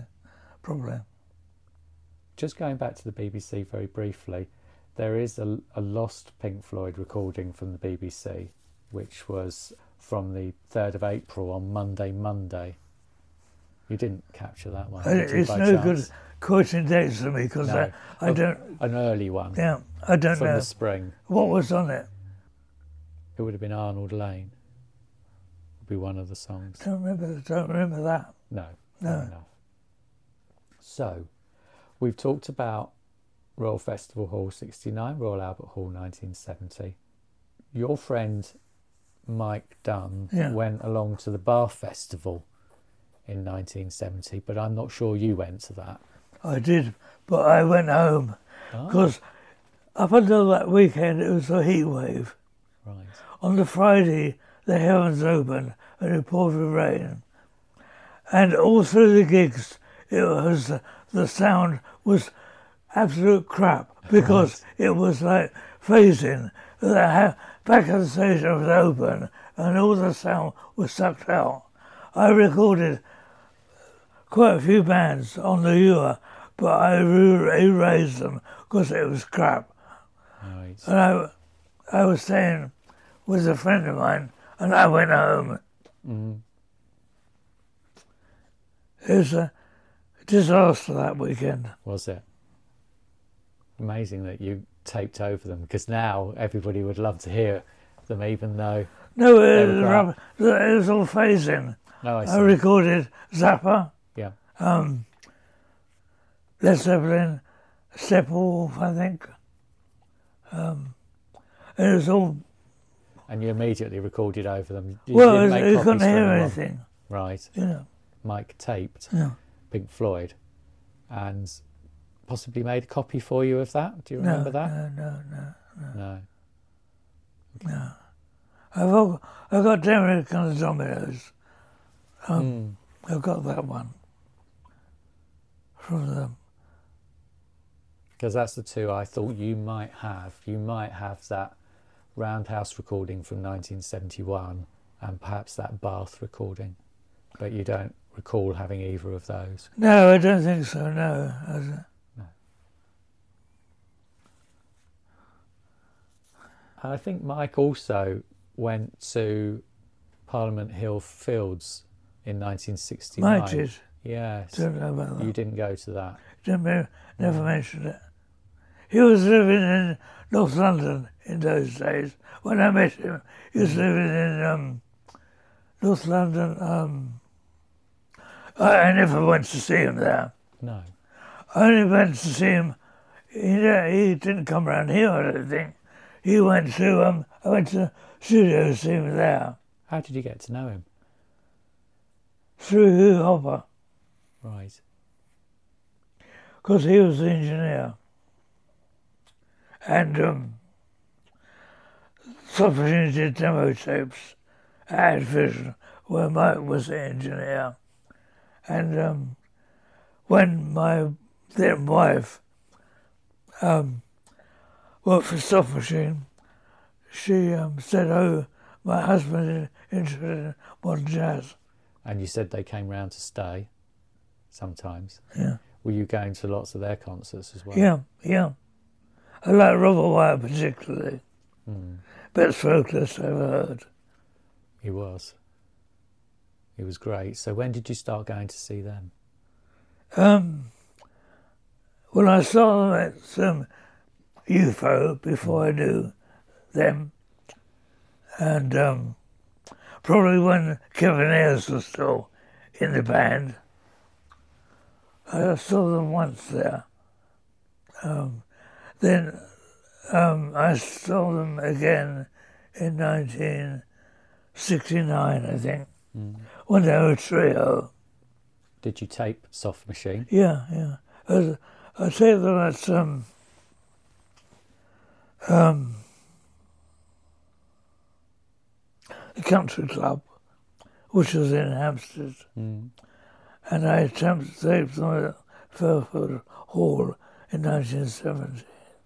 Just going back to the BBC very briefly, there is a lost Pink Floyd recording from the BBC, which was from the 3rd of April on Monday. You didn't capture that one, did you, It's by no chance? good quoting dates for me because No. I don't. An early one. Yeah, I don't from know the spring. what was on it. It would have been Arnold Lane. Would be one of the songs. Don't remember that. No. Fair enough. So, we've talked about Royal Festival Hall 69, Royal Albert Hall 1970. Your friend Mike Dunn went along to the Bath Festival in 1970, but I'm not sure you went to that. I did, but I went home because up until that weekend it was a heat wave. Right. On the Friday, the heavens opened and it poured with rain. And all through the gigs, it was the sound was absolute crap because it was like phasing. The back of the station was open and all the sound was sucked out. I recorded quite a few bands on the Ewer, but I erased them because it was crap. Right. And I was staying with a friend of mine and I went home. Mm-hmm. It was a disaster that weekend. Was it? Amazing that you taped over them, because now everybody would love to hear them, even though... No, it was all phasing. Oh, I see. I recorded Zappa, Yeah. Led Zeppelin, Steppenwolf, I think. It was all... And you immediately recorded over them. You couldn't hear anything. Right. Yeah. Mike taped Pink Floyd and possibly made a copy for you of that. Do you remember that? No. I've got American Dominoes. I've got that one from them. Because that's the two I thought you might have. You might have that Roundhouse recording from 1971 and perhaps that Bath recording. But you don't recall having either of those. No, I don't think so, no. I think Mike also went to Parliament Hill Fields in 1969. Mike did? Yes. Don't know about that. You didn't go to that? Never mentioned it. He was living in North London in those days. When I met him, he was living in North London. I never went to see him there. No. I only went to see him. He didn't come around here, I don't think. He went to, I went to the studio to see him there. How did you get to know him? Through Hugh Hopper. Right. Because he was the engineer. And Soft did demo tapes at Vision, where Mike was the engineer. And when my then wife worked for Soft Machine, she said, "Oh, my husband is interested in modern jazz." And you said they came round to stay sometimes. Yeah. Were you going to lots of their concerts as well? Yeah. I like Robert Wyatt particularly. Best vocalist I ever heard. He was. He was great. So when did you start going to see them? Well, I saw them at some UFO before I knew them. And probably when Kevin Ayers was still in the band. I saw them once there. Then I saw them again in 1969, I think, when they were a trio. Did you tape Soft Machine? Yeah. I taped them at the country club, which was in Hampstead. And I taped them at Fairford Hall in 1970,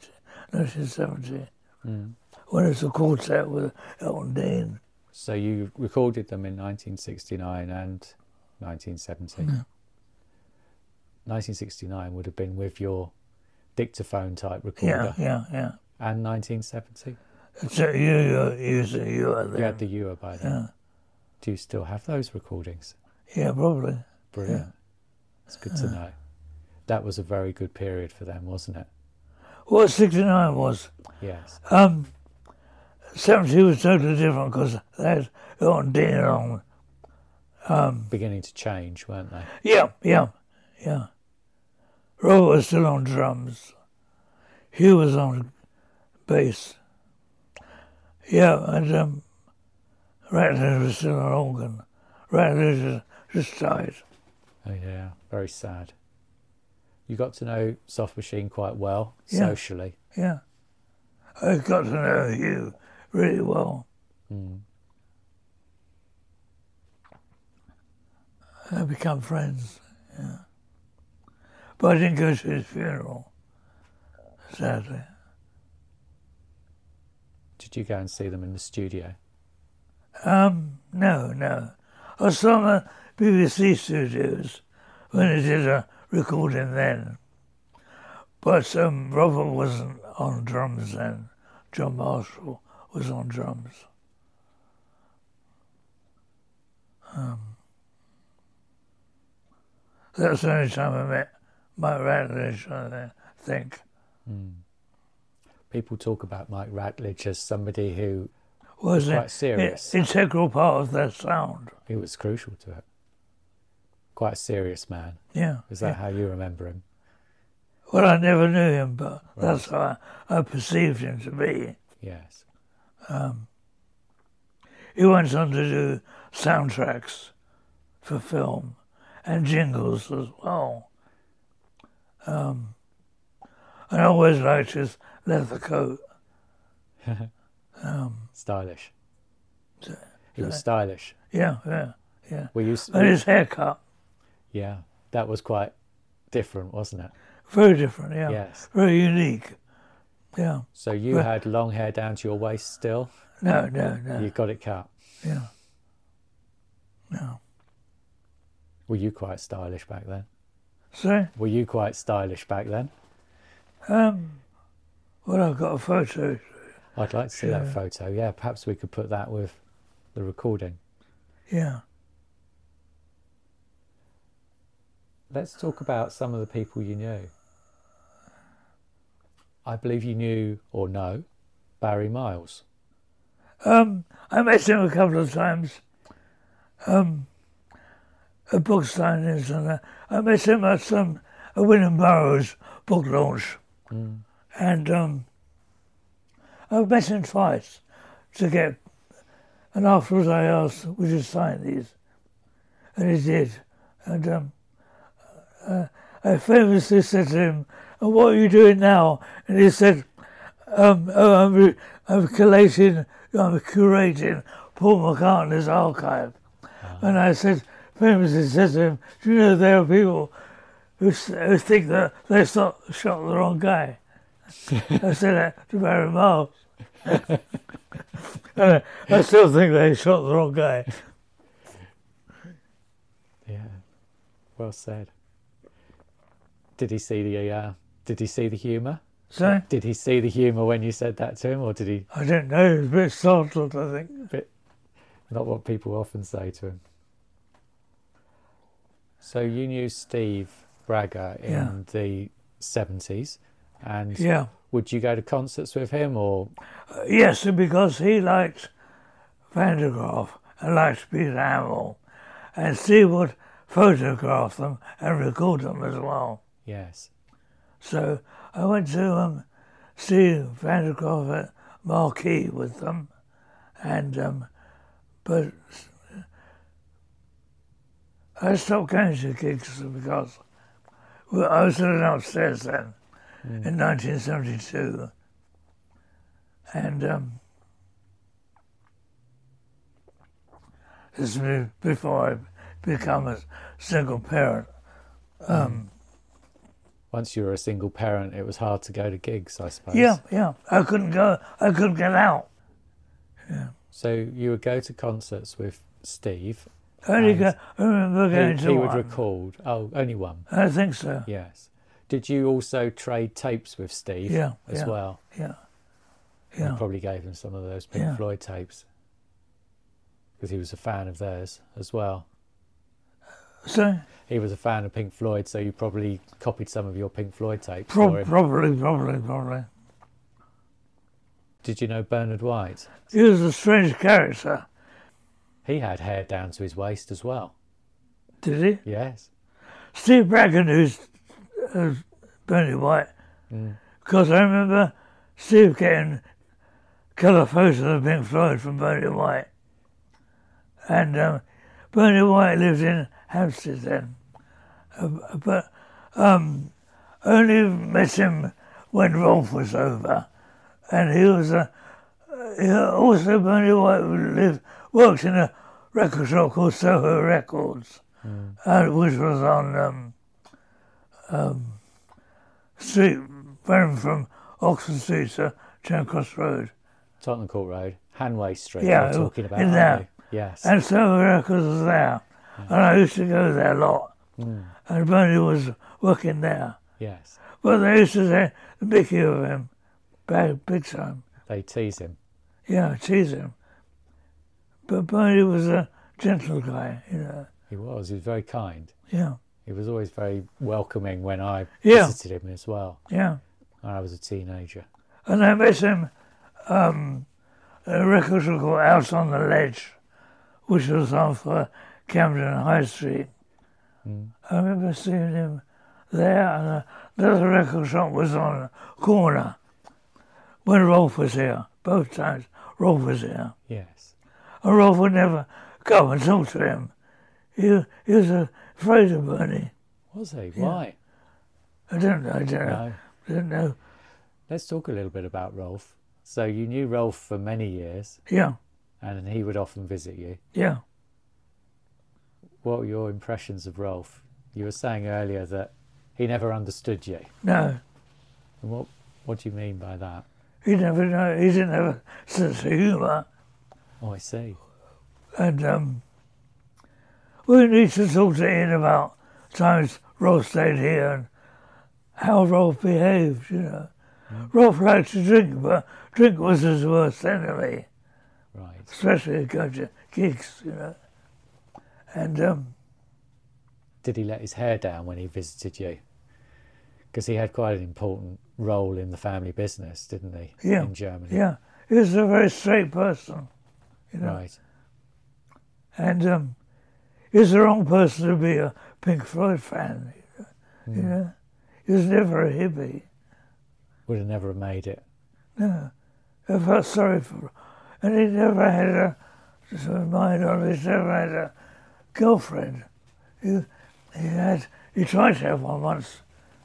when it was a quartet with Elton Dean. So you recorded them in 1969 and 1970. 1969 would have been with your dictaphone type recorder. Yeah. And 1970? So you used the Ewer then. You had the Ewer by then. Yeah. Do you still have those recordings? Yeah, probably. Brilliant. It's good to know. That was a very good period for them, wasn't it? What 69 was? Yes. 70 was totally different because they had Elton Dean on. beginning to change, weren't they? Yeah. Robert was still on drums. Hugh was on bass. Yeah, and Ratledge was still on organ. Ratledge just died. Oh yeah, very sad. You got to know Soft Machine quite well, Yeah. socially. Yeah. I got to know Hugh really well. I become friends, yeah. But I didn't go to his funeral, sadly. Did you go and see them in the studio? No. I saw them at BBC Studios when they did a recording then. But Robert wasn't on drums then. John Marshall was on drums. That's the only time I met Mike Ratledge, I think. People talk about Mike Ratledge as somebody who Was quite serious. Integral part of their sound. He was crucial to it. Quite a serious man. Yeah. Is that how you remember him? Well, I never knew him, but that's how I perceived him to be. Yes. He went on to do soundtracks for film and jingles as well. And I always liked his leather coat. Stylish. He was stylish. Yeah. Were you? And his haircut, Yeah, that was quite different, wasn't it? very different, yeah. Yes. Very unique. Yeah. So you had long hair down to your waist still? No. You got it cut? Yeah. No. Were you quite stylish back then? So, Were you quite stylish back then? well, I've got a photo. I'd like to see that photo. Yeah, perhaps we could put that with the recording. Yeah. Let's talk about some of the people you knew. I believe you knew or know Barry Miles. I met him a couple of times. At book signings, and I met him at a Wyndham Burroughs book launch. And I've met him twice to get, and afterwards I asked, would you sign these? And he did. And I famously said to him, and what are you doing now? And he said, I'm curating Paul McCartney's archive. And I famously said to him, do you know there are people who think that they shot the wrong guy? I said that to Barry Miles. And I still think they shot the wrong guy. Yeah, well said. Did he see the humour? So Did he see the humour when you said that to him, or did he? I don't know. He was a bit startled, I think. Not what people often say to him. So you knew Steve Bragger in the 70s, and would you go to concerts with him, or? Yes, because he liked Van der Graaf and liked Peter Hammill, and Steve would photograph them and record them as well. Yes. So I went to Steve Van der Graaf at Marquee with them, and but I stopped going to gigs because I was living upstairs then in 1972, and this was before I become a single parent. Once you were a single parent, it was hard to go to gigs, I suppose. Yeah. I couldn't go. I couldn't get out. Yeah. So you would go to concerts with Steve. I remember going to He one. would record. Oh, only one. I think so. Yes. Did you also trade tapes with Steve? As well. Yeah. You probably gave him some of those Pink Floyd tapes because he was a fan of theirs as well. So He was a fan of Pink Floyd, so you probably copied some of your Pink Floyd tapes for him. Probably. Did you know Bernard White? He was a strange character. He had hair down to his waist as well. Did he? Yes. Steve Bracken, who's Bernie White, because I remember Steve getting colour photos of Pink Floyd from Bernie White. And Bernie White lived in Hampstead then. But only met him when Rolf was over. And he was also Bernie White worked in a record shop called Soho Records, which was on street, running from Oxford Street to Charing Cross Road. Tottenham Court Road, Hanway Street, Yeah, you're talking about, in aren't there. you? Yes. And Soho Records was there. And I used to go there a lot. And Bernie was working there. Yes. But they used to say the Mickey of him, big time. They tease him. Yeah, tease him. But Bernie was a gentle guy, you know. He was very kind. Yeah, He was always very welcoming when I Yeah. visited him as well. yeah. When I was a teenager. And I met him a record shop called Out on the Ledge, which was on for Camden High Street. I remember seeing him there, and another record shop was on the corner when Rolf was here. Both times Rolf was here. Yes. And Rolf would never go and talk to him. He was afraid of Bernie. Was he? Why? I don't know. No. I don't know. Let's talk a little bit about Rolf. So you knew Rolf for many years, Yeah, and he would often visit you. yeah. What were your impressions of Rolf? You were saying earlier that he never understood you. No, And what do you mean by that? he never know. He didn't have a sense of humour. Oh, I see. And we need to talk to Ian about times Rolf stayed here and how Rolf behaved, you know. Rolf liked to drink, but drink was his worst enemy, Right. especially going to gigs, you know. And Did he let his hair down when he visited you? Because he had quite an important role in the family business, didn't he? Yeah, In Germany. yeah, he was a very straight person, you know. Right. And he was the wrong person to be a Pink Floyd fan, you know. He was never a hippie. Would have never made it. No, I felt sorry for him. And he never had he's never had a girlfriend. He tried to have one once.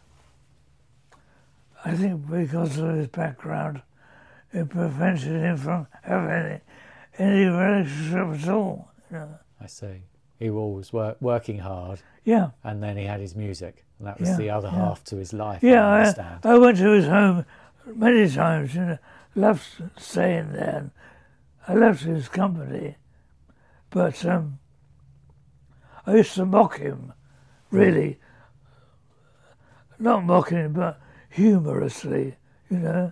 I think because of his background, it prevented him from having any relationship at all. You know? I see. He was working hard, Yeah, and then he had his music, and that was Yeah, the other yeah. half to his life. yeah. I understand. I went to his home many times. You know, loved staying there. And I loved his company, but I used to mock him, really. Not mocking him, but humorously, you know.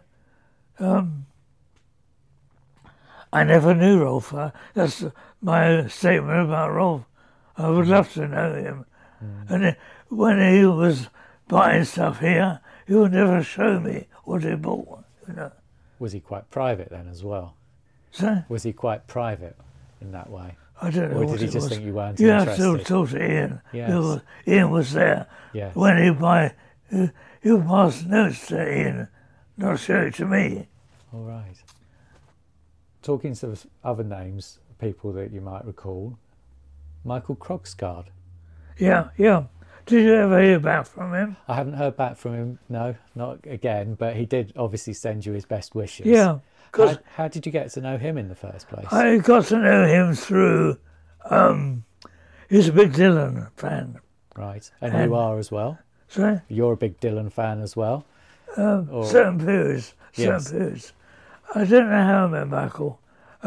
I never knew Rolf. That's my statement about Rolf. I would love to know him. And when he was buying stuff here, he would never show me what he bought, you know. Was he quite private then as well? So, Was he quite private in that way? I don't know Or what did he it just was. think you weren't You have interested? to talk to Ian. Yes. Ian was there. Yes. When he would pass notes to Ian, not show it to me. All right. Talking of other names, people that you might recall, Michael Krogsgaard. Yeah, yeah. Did you ever hear back from him? I haven't heard back from him, no, not again, but he did obviously send you his best wishes. Yeah, because How did you get to know him in the first place? I got to know him through, he's a big Dylan fan. Right, and you are as well? So, You're a big Dylan fan as well? Or- certain periods, Yes. I don't know how I met Michael.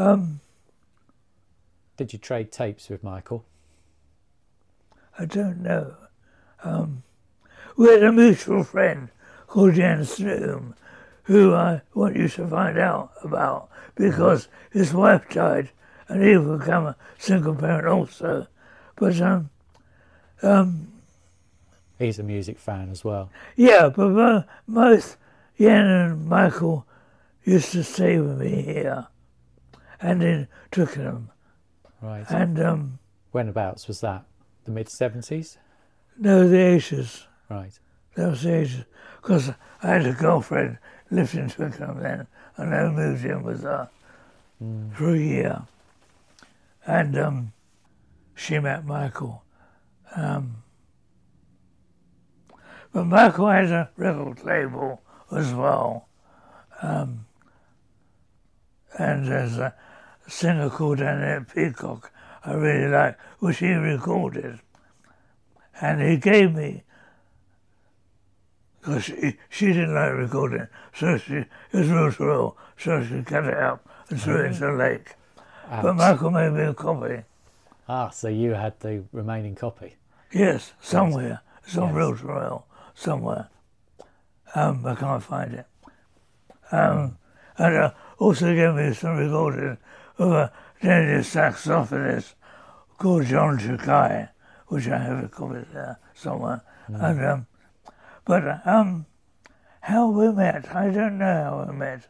Did you trade tapes with Michael? I don't know. We had a mutual friend called Jan Snoom, who I want you to find out about because his wife died and he became a single parent also. But He's a music fan as well. yeah, but both Jan and Michael used to stay with me here and in Twickenham. Right. And Whenabouts was that? The mid-70s? no, the 80s. Right. That was the 80s. Because I had a girlfriend lived in Twickenham then, and I moved in with her for a year. And she met Michael. But Michael had a record label as well. And there's a singer called Annette Peacock I really like, which he recorded. And he gave me, because she didn't like recording, so it was real to real, so she cut it up and threw it into the lake. Ouch. But Michael made me a copy. Ah, so you had the remaining copy? Yes, somewhere. It's on Yes. real to real, somewhere. I can't find it. And also gave me some recording of a Danish saxophonist called John Chukai, which I have a copy there somewhere. And but how we met, I don't know how we met.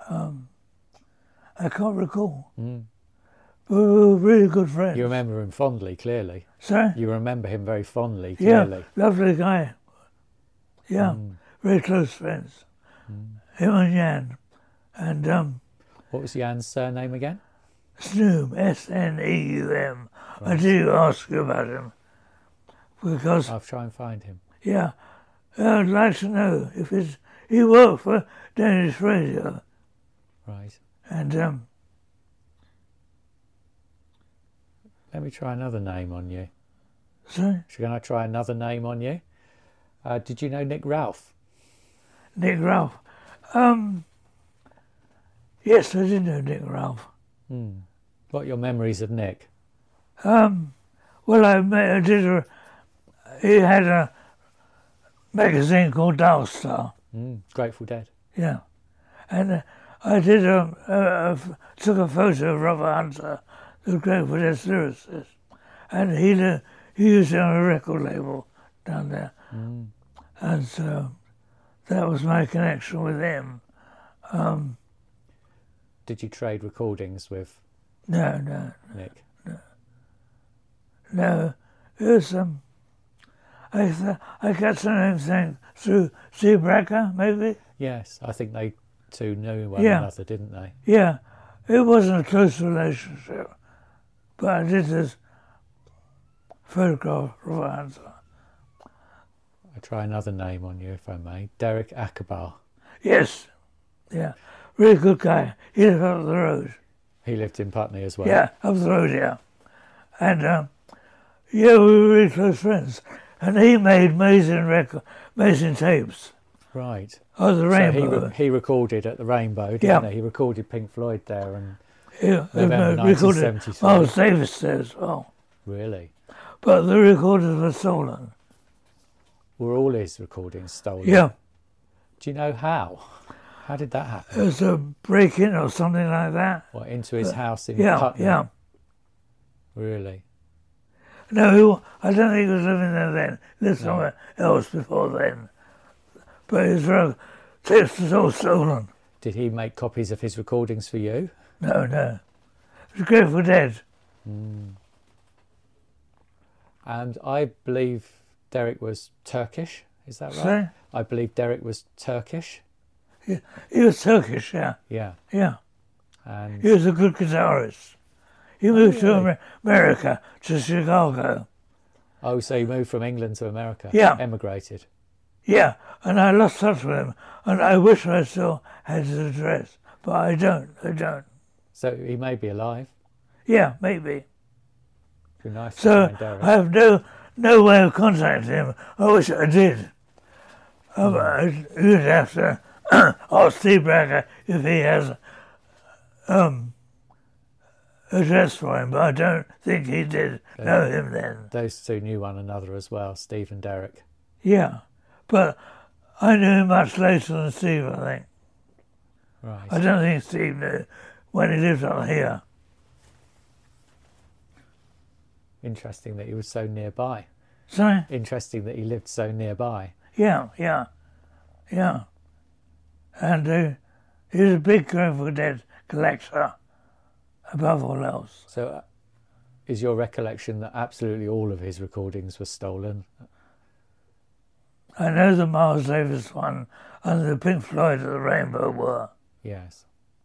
I can't recall. But we were really good friends. You remember him fondly, clearly. Sorry? You remember him very fondly, Yeah, clearly. lovely guy. Yeah, very close friends. Him and Jan. And What was Jan's surname again? Snoom, S-N-E-U-M. I do ask you about him. Because, I'll try and find him. yeah, I'd like to know if he worked for Danish radio. Right. And, Let me try another name on you. sorry, Can I try another name on you? Did you know Nick Ralph? Nick Ralph. Yes, I did know Nick Ralph. What are your memories of Nick? Well, he had a magazine called Dark Star. Grateful Dead. Yeah. And I did took a photo of Robert Hunter, the Grateful Dead lyricist, and he used it on a record label down there. And so that was my connection with him. Did you trade recordings with No. Nick? No, it was I got to know him through Steve Bracker, maybe. Yes, I think they two knew one Yeah. another, didn't they? Yeah, it wasn't a close relationship, but I did this photograph of Robert Hunter. I try another name on you, if I may. Derek Akabar. Yes, yeah, really good guy. He lived up the road. He lived in Putney as well. Yeah, up the road, yeah. And yeah, we were really close friends. And he made amazing tapes. Right. Oh, the So Rainbow. he recorded at the Rainbow, didn't Yeah. he? He recorded Pink Floyd there, and Yeah, November recorded 1973. Miles Davis there as well. really, But the recorders were stolen. were all his recordings stolen? Yeah, Do you know how? How did that it happen? was a break-in or something like that. What, into his house in Yeah, Putney? yeah. Really? No, I don't think he was living there then. He lived somewhere else before then. But his tapes was all stolen. Did he make copies of his recordings for you? No. It was Grateful Dead. And I believe Derek was Turkish. Is that right? Sorry? I believe Derek was Turkish. He was Turkish, yeah. Yeah. Yeah. And He was a good guitarist. He moved really? to America, to Chicago. oh, so he moved from England to America? Yeah. Emigrated. Yeah, and I lost touch with him, and I wish I still had his address, but I don't. So he may be alive. Yeah, maybe. It'd be nice to So find Derek. I have no way of contacting him. I wish I did. You'd have to ask Steve Bracker if he has address for him, but I don't think he did know him then. Those two knew one another as well, Steve and Derek. Yeah, but I knew him much later than Steve, I think. Right. I don't think Steve knew when he lived on here. Interesting that he was so nearby. Sorry? Interesting that he lived so nearby. Yeah. And he was a big Grateful Dead collector, above all else. So is your recollection that absolutely all of his recordings were stolen? I know the Miles Davis one and the Pink Floyd of the Rainbow were. Yes.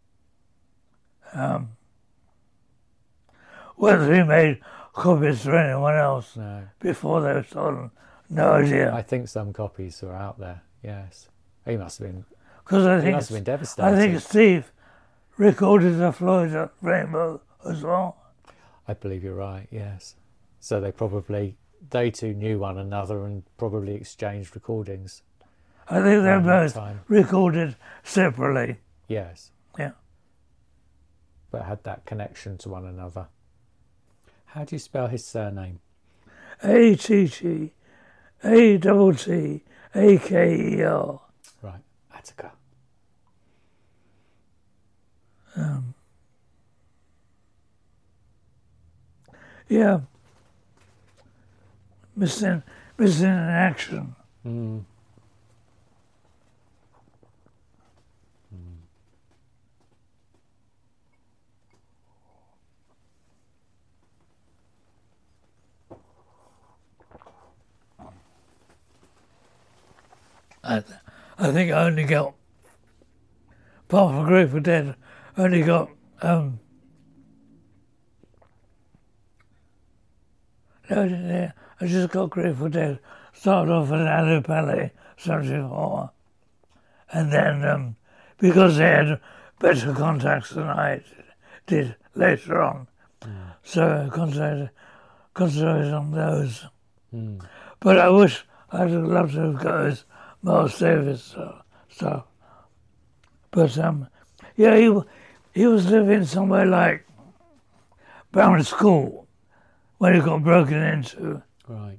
Whether he made copies for anyone else No. before they were stolen, no idea. I think some copies were out there. Yes. He must have been. Because I He think must have been devastated. I think Steve recorded the Floyd at Rainbow as well. I believe you're right. Yes. So they two knew one another and probably exchanged recordings. I think they around that both time. recorded separately. Yes. Yeah. But had that connection to one another. How do you spell his surname? A-T-T, A-T-T-A-K-E-R. Right. Attica. Yeah. Missing in action. Mm. I think I only got, apart from Grateful Dead, I only got no, I didn't hear. I just got Grateful Dead. Started off with Allo Pally, 74. And then, because they had better contacts than I did later on, so I concentrated on those. But I wish I'd have loved to have got his Miles Davis stuff. But, yeah, he was living somewhere like Brown School when he got broken into. Right.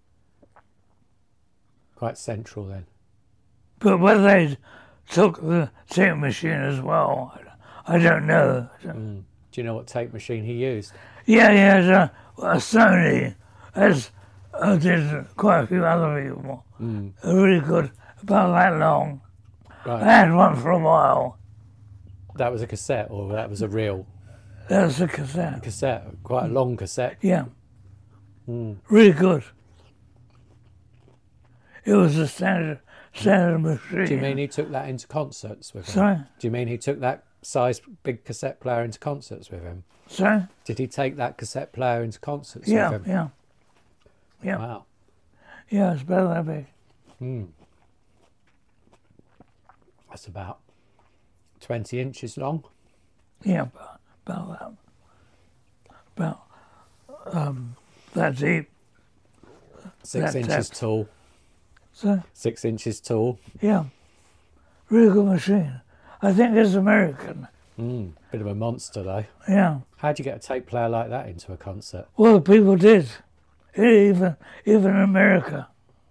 Quite central then. But whether they took the tape machine as well, I don't know. Do you know what tape machine he used? Yeah, he had a Sony, as did quite a few other people. Really good, about that long. Right. I had one for a while. That was a cassette, or that was a real That was a cassette. cassette? Quite a long cassette. Yeah. Really good. It was a standard machine. Do you mean he took that into concerts with him? Sorry? Do you mean he took that size big cassette player into concerts with him? Sorry? Did he take that cassette player into concerts Yeah, with him? yeah. Yeah. Wow. Yeah, it's about that big. That's about 20 inches long. Yeah, about that. About that deep. 6 That inches depth. tall. So, 6 inches tall. yeah. Really good machine. I think it's American. Bit of a monster though. Yeah. How'd you get a tape player like that into a concert? Well, people did. Even in America.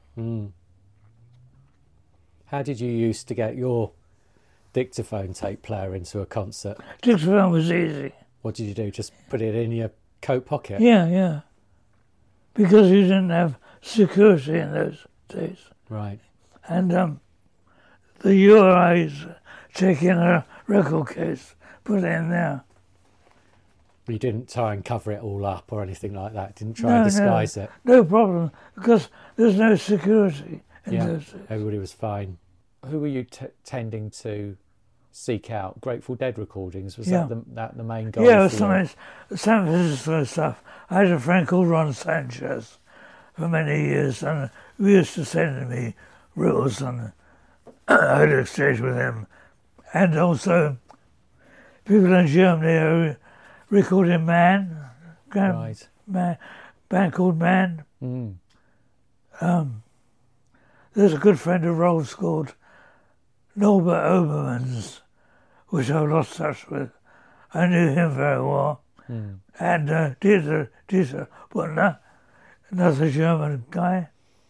How did you used to get your dictaphone tape player into a concert? Dictaphone was easy. What did you do? Just put it in your coat pocket? Yeah, yeah. Because you didn't have security in those days. Right. And the URIs take in a record case, put it in there. You didn't try and cover it all up or anything like that? Didn't try and disguise it? No problem, because there's no security in those days. Everybody was fine. Who were you tending to seek out? Grateful Dead recordings? Was that the main goal? Yeah, it for was San Francisco stuff. I had a friend called Ron Sanchez for many years, and we used to send me reels, and I had exchange with him. And also, people in Germany are recording Man, Right. band called Man. There's a good friend of Rolf's called Norbert Obermans, which I've lost touch with. I knew him very well. And Dieter Butner, another German guy,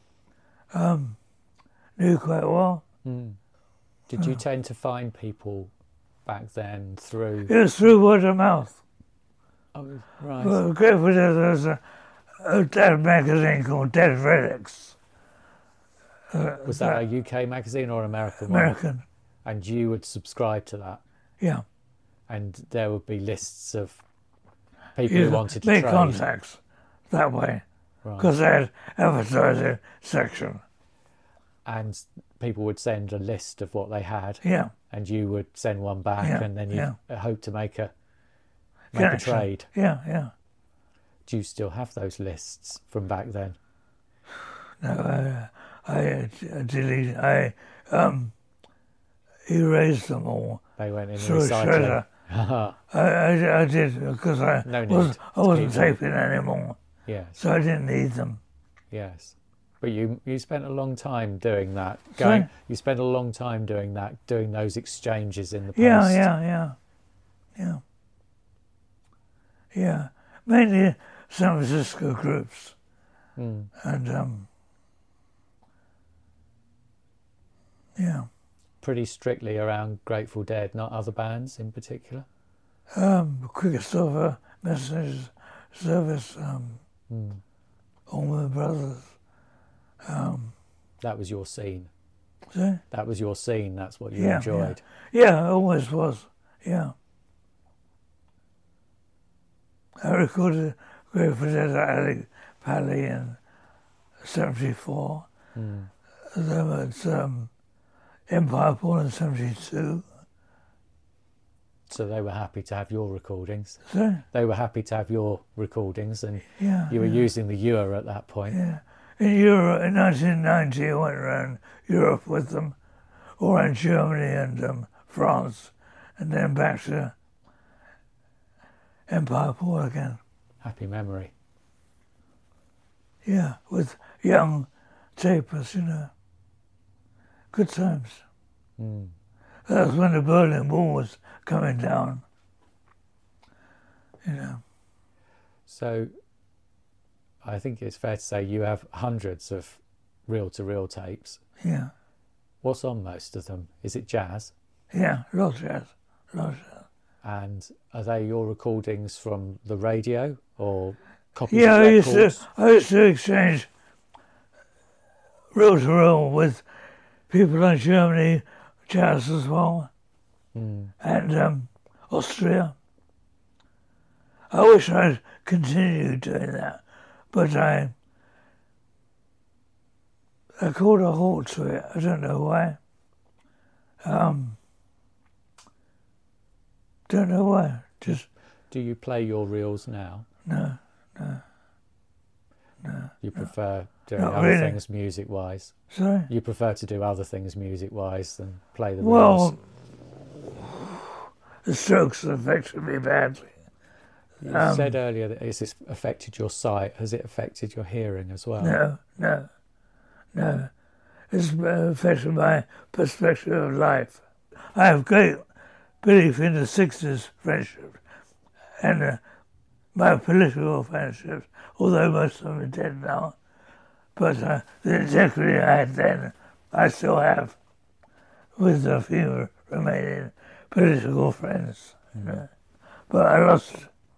knew quite well. Did you tend to find people back then through... It was through word of mouth. Oh, right. Well, Grateful Dead, there was a Dead magazine called Dead Relics. Was that a UK magazine or an American one? American, And you would subscribe to that? yeah. And there would be lists of People who wanted to make trade. contacts that way, Right. because they had advertising section. And people would send a list of what they had, Yeah, and you would send one back, Yeah, and then you hope to make a connection. trade. Yeah. Do you still have those lists from back then? No, I deleted. I erased them all. They went in the Through a recycling. I did, because I No need wasn't to keep taping anymore, Yes, so I didn't need them. yes. But you spent a long time doing that. Sorry? You spent a long time doing that, doing those exchanges in the post. Yeah. Mainly San Francisco groups, Mm. and yeah. Pretty strictly around Grateful Dead, not other bands in particular. Quicksilver Message Service, Allman Brothers. That was your scene. See? That was your scene. That's what you enjoyed. Yeah, it always was. Yeah. I recorded Grateful Dead at Ali Pally in '74. Them at Empire Pool in '72. So they were happy to have your recordings. See? They were happy to have your recordings, and Yeah. you were using the Ewer at that point. Yeah. In Europe, in 1990, I went around Europe with them, all around Germany and France, and then back to Empire Pool again. Happy memory. Yeah, with young tapers, Good times. That was when the Berlin Wall was coming down. So I think it's fair to say you have hundreds of reel-to-reel tapes. Yeah. What's on most of them? Is it jazz? Yeah, lot of jazz. And are they your recordings from the radio or copies Yeah, of records? I used to exchange reel to reel with people in Germany, jazz as well, and Austria. I wish I'd continued doing that, but I called a halt to it. I don't know why. Don't know why. Just Do you play your reels now? no. You prefer doing Not other really. things music-wise? Sorry. You prefer to do other things music-wise than play the reels? Well, the Strokes affected me badly. You said earlier that it's affected your sight. Has it affected your hearing as well? No. It's affected my perspective of life. I have great belief in the 60s friendship and my political friendships, although most of them are dead now. But the integrity I had then, I still have with a few remaining political friends. But I lost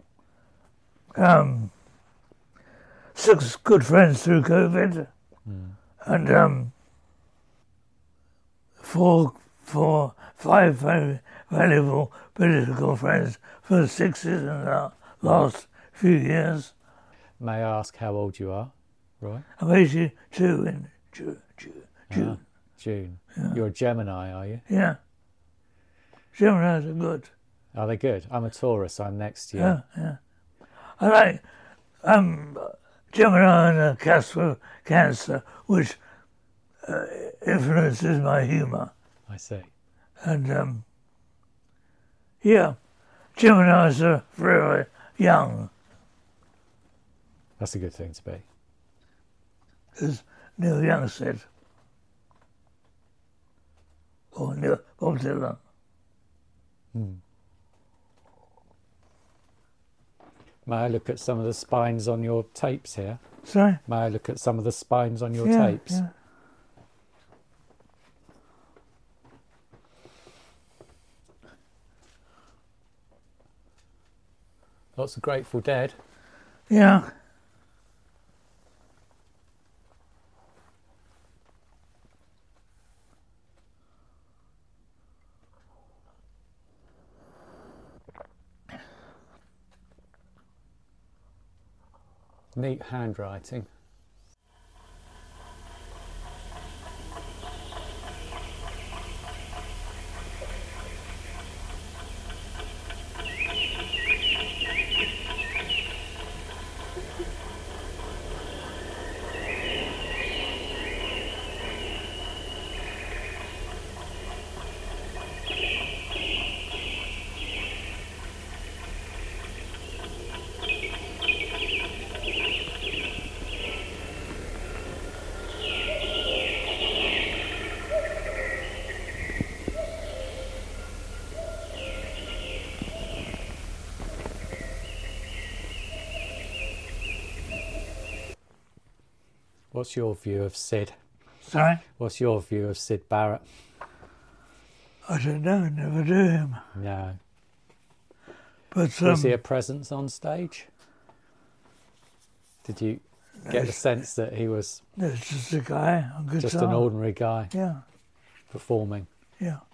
6 good friends through COVID, and 5 very valuable political friends for the 60s and the last few years. May I ask how old you are, Roy? I'm 82 in June. June. You're a Gemini, are you? Yeah. Geminis are good. Are they good? I'm a Taurus. I'm next to you. Yeah. I'm Gemini and a cusp of Cancer, which influences my humour. I see. And Geminis are very young, That's a good thing to be. as Neil Young said. Or Bob Dylan. May I look at some of the spines on your tapes here? Sorry? May I look at some of the spines on your Yeah, tapes? yeah. Lots of Grateful Dead. Yeah. Neat handwriting. What's your view of Sid? Sorry? What's your view of Sid Barrett? I don't know, never knew him. No. But Was he a presence on stage? Did you get the sense that he was there's just a guy on guitar. just an ordinary guy Yeah, performing? yeah.